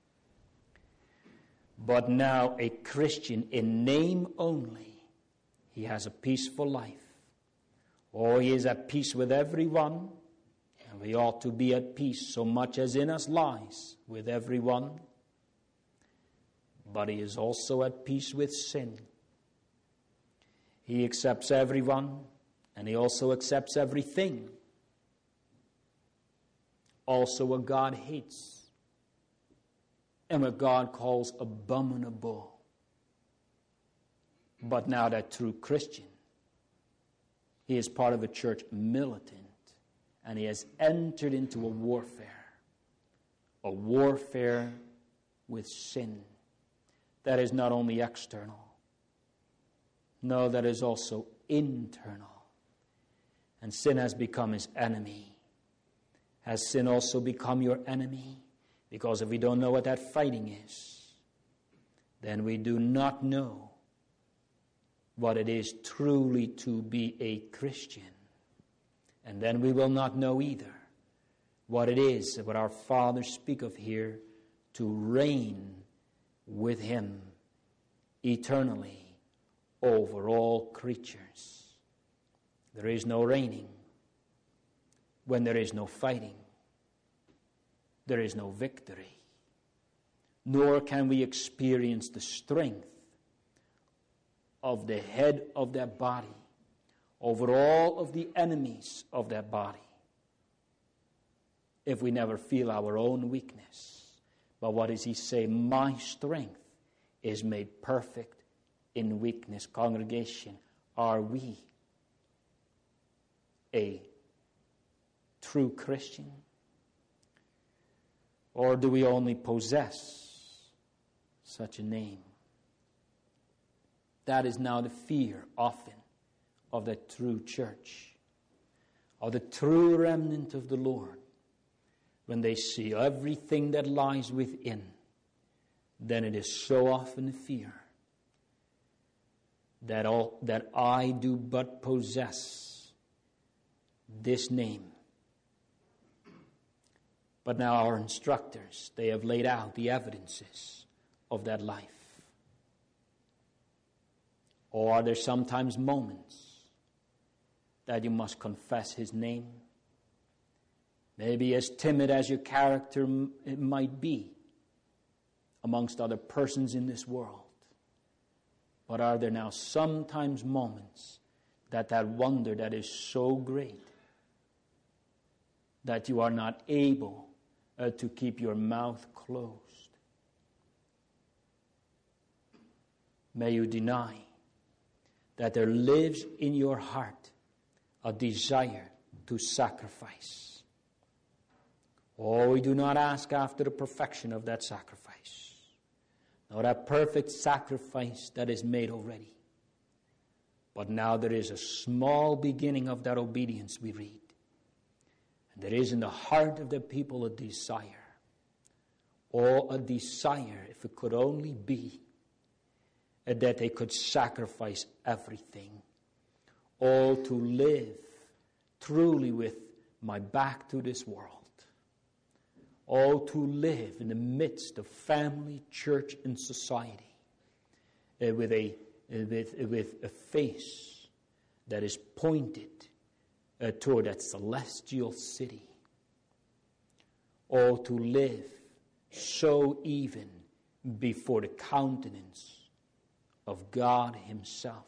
But now a Christian in name only, he has a peaceful life. Oh, he is at peace with everyone, and we ought to be at peace so much as in us lies with everyone. But he is also at peace with sin. He accepts everyone, and he also accepts everything. Also what God hates, and what God calls abominable. But now that true Christian, he is part of a church militant, and he has entered into a warfare with sin. That is not only external. No, that is also internal. And sin has become his enemy. Has sin also become your enemy? Because if we don't know what that fighting is, then we do not know what it is truly to be a Christian. And then we will not know either what it is, what our fathers speak of here, to reign with him eternally over all creatures. There is no reigning when there is no fighting. There is no victory. Nor can we experience the strength of the head of that body, over all of the enemies of that body, if we never feel our own weakness. But what does he say? My strength is made perfect in weakness. Congregation, are we a true Christian? Or do we only possess such a name? That is now the fear often of the true church, of the true remnant of the Lord. When they see everything that lies within, then it is so often a fear that I do but possess this name. But now our instructors, they have laid out the evidences of that life. Or are there sometimes moments that you must confess his name? Maybe as timid as your character it might be amongst other persons in this world. But are there now sometimes moments that wonder that is so great that you are not able to keep your mouth closed? May you deny that there lives in your heart a desire to sacrifice. Oh, we do not ask after the perfection of that sacrifice. No, that perfect sacrifice that is made already. But now there is a small beginning of that obedience we read. And there is in the heart of the people a desire. Oh, a desire, if it could only be, that they could sacrifice everything. All to live truly with my back to this world. All to live in the midst of family, church, and society with a face that is pointed toward that celestial city. All to live so even before the countenance of God himself.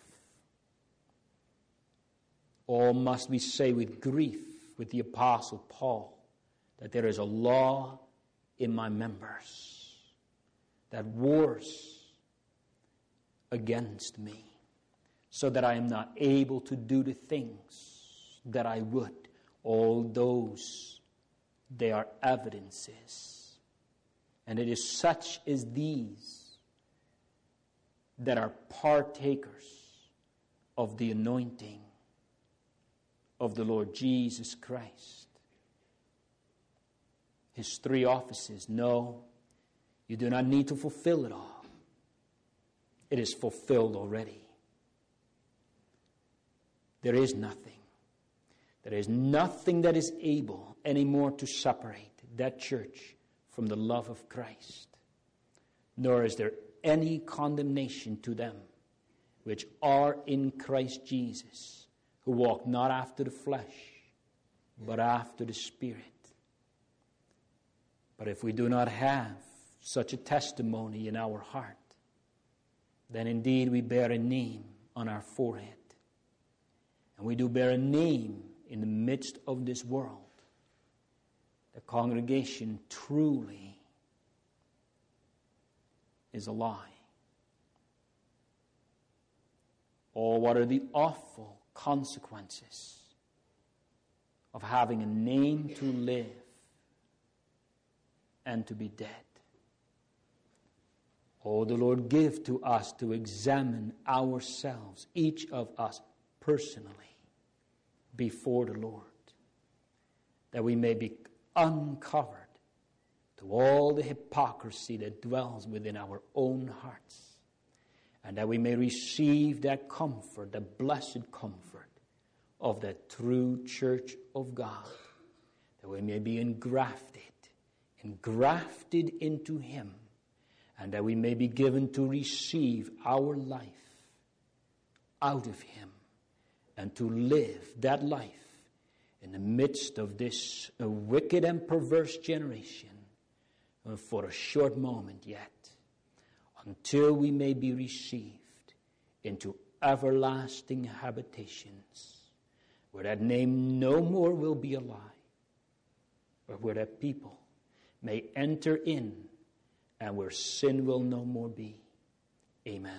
Or must we say with grief with the Apostle Paul, that there is a law in my members that wars against me, so that I am not able to do the things that I would. All those, they are evidences. And it is such as these that are partakers of the anointing of the Lord Jesus Christ. His 3 offices. No, you do not need to fulfill it all. It is fulfilled already. There is nothing. There is nothing that is able anymore to separate that church from the love of Christ. Nor is there any condemnation to them which are in Christ Jesus, who walk not after the flesh, but after the Spirit. But if we do not have such a testimony in our heart, then indeed we bear a name on our forehead. And we do bear a name in the midst of this world. The congregation truly is a lie. Oh, what are the awful consequences of having a name to live and to be dead. Oh, the Lord give to us to examine ourselves, each of us personally, before the Lord, that we may be uncovered to all the hypocrisy that dwells within our own hearts, and that we may receive that comfort, the blessed comfort of that true church of God, that we may be engrafted into Him, and that we may be given to receive our life out of Him, and to live that life in the midst of this wicked and perverse generation for a short moment yet, until we may be received into everlasting habitations, where that name no more will be a lie, but where that people may enter in, and where sin will no more be. Amen.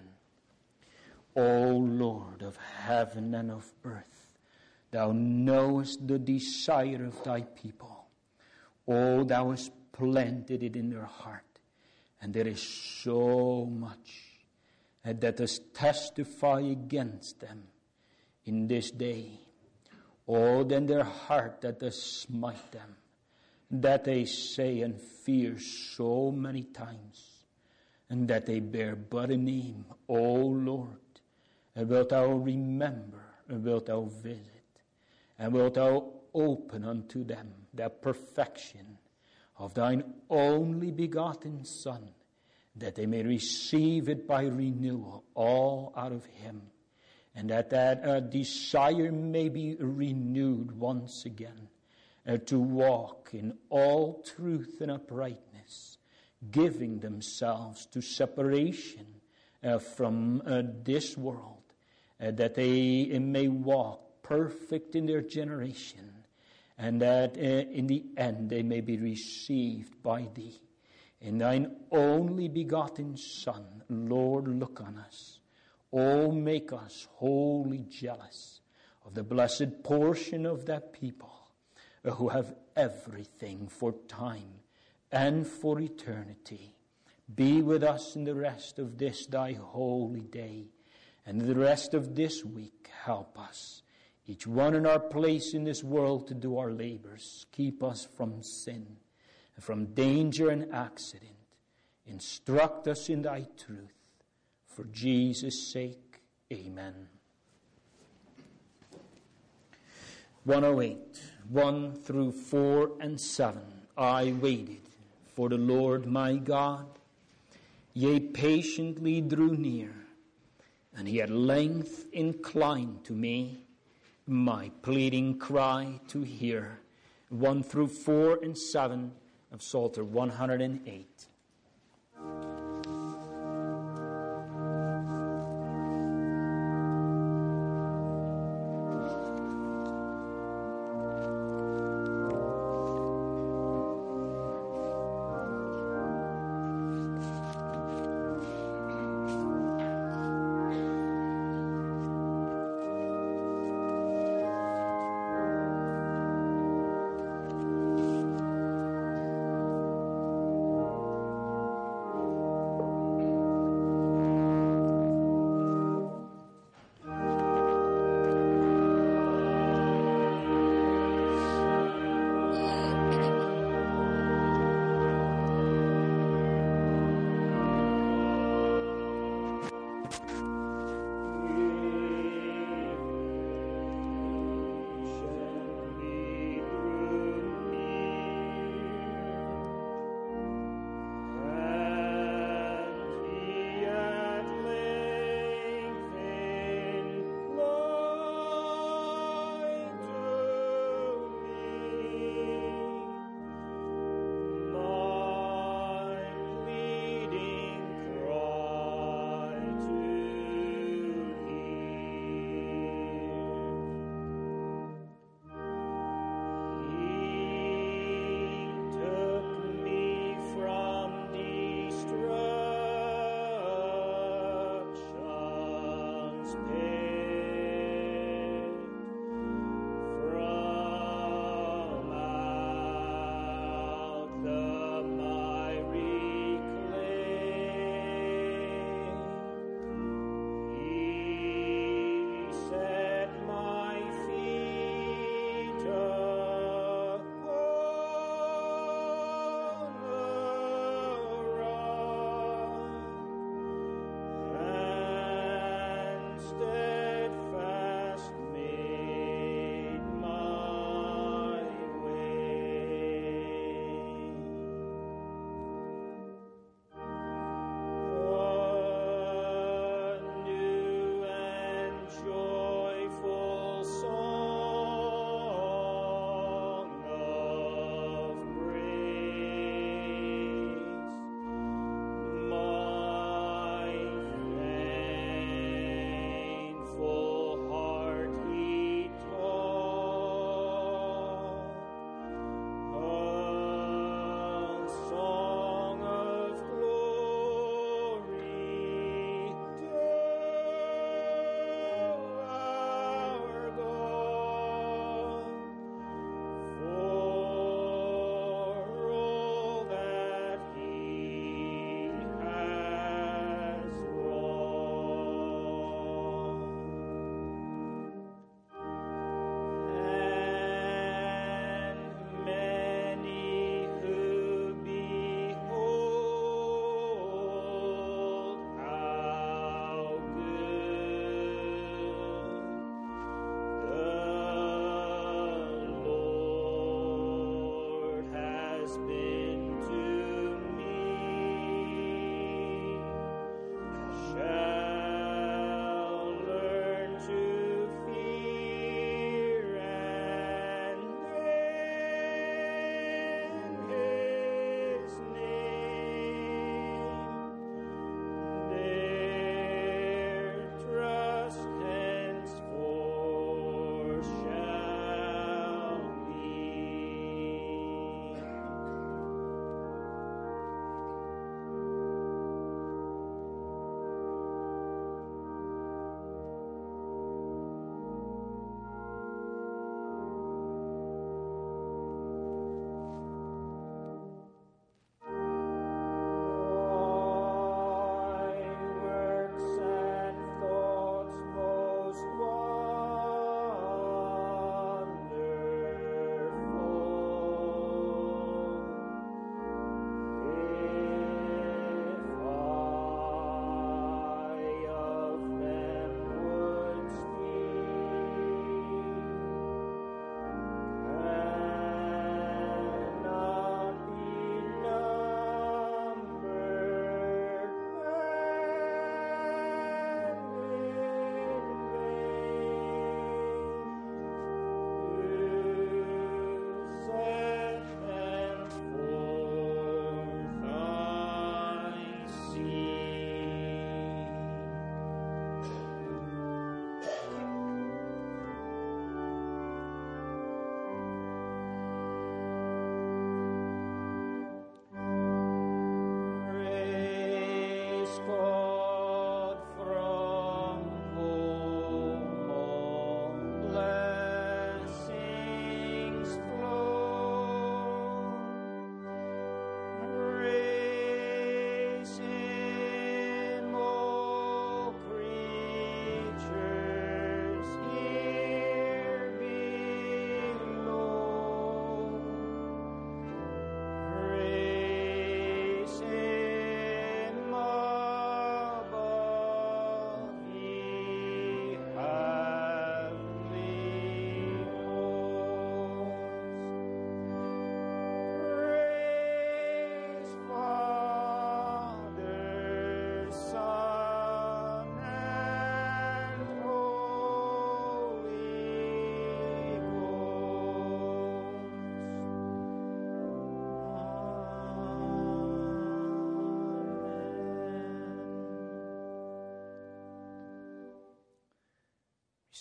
O Lord of heaven and of earth, thou knowest the desire of thy people. O, thou hast planted it in their heart. And there is so much that does testify against them in this day. Oh, then their heart that does smite them, that they say and fear so many times, and that they bear but a name. O Lord, wilt thou remember, and wilt thou visit, and wilt thou open unto them the perfection of thine only begotten Son, that they may receive it by renewal, all out of him, and that desire may be renewed once again, to walk in all truth and uprightness, giving themselves to separation from this world, that they may walk perfect in their generation, and that in the end they may be received by thee. In thine only begotten Son, Lord, look on us. Oh, make us wholly jealous of the blessed portion of that people who have everything for time and for eternity. Be with us in the rest of this thy holy day, and the rest of this week help us, each one in our place in this world, to do our labors. Keep us from sin, from danger and accident. Instruct us in thy truth. For Jesus' sake, amen. 108, 1 through 4 and 7. I waited for the Lord my God, yea, patiently drew near, and he at length inclined to me, my pleading cry to hear. 1 through 4 and 7 of Psalter 108.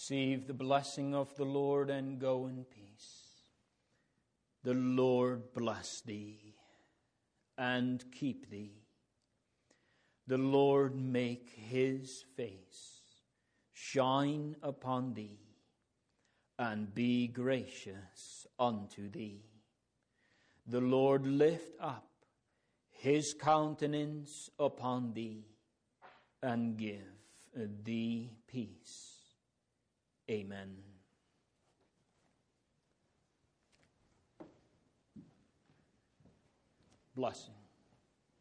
Receive the blessing of the Lord and go in peace. The Lord bless thee and keep thee. The Lord make his face shine upon thee and be gracious unto thee. The Lord lift up his countenance upon thee and give thee peace. Amen. Blessing.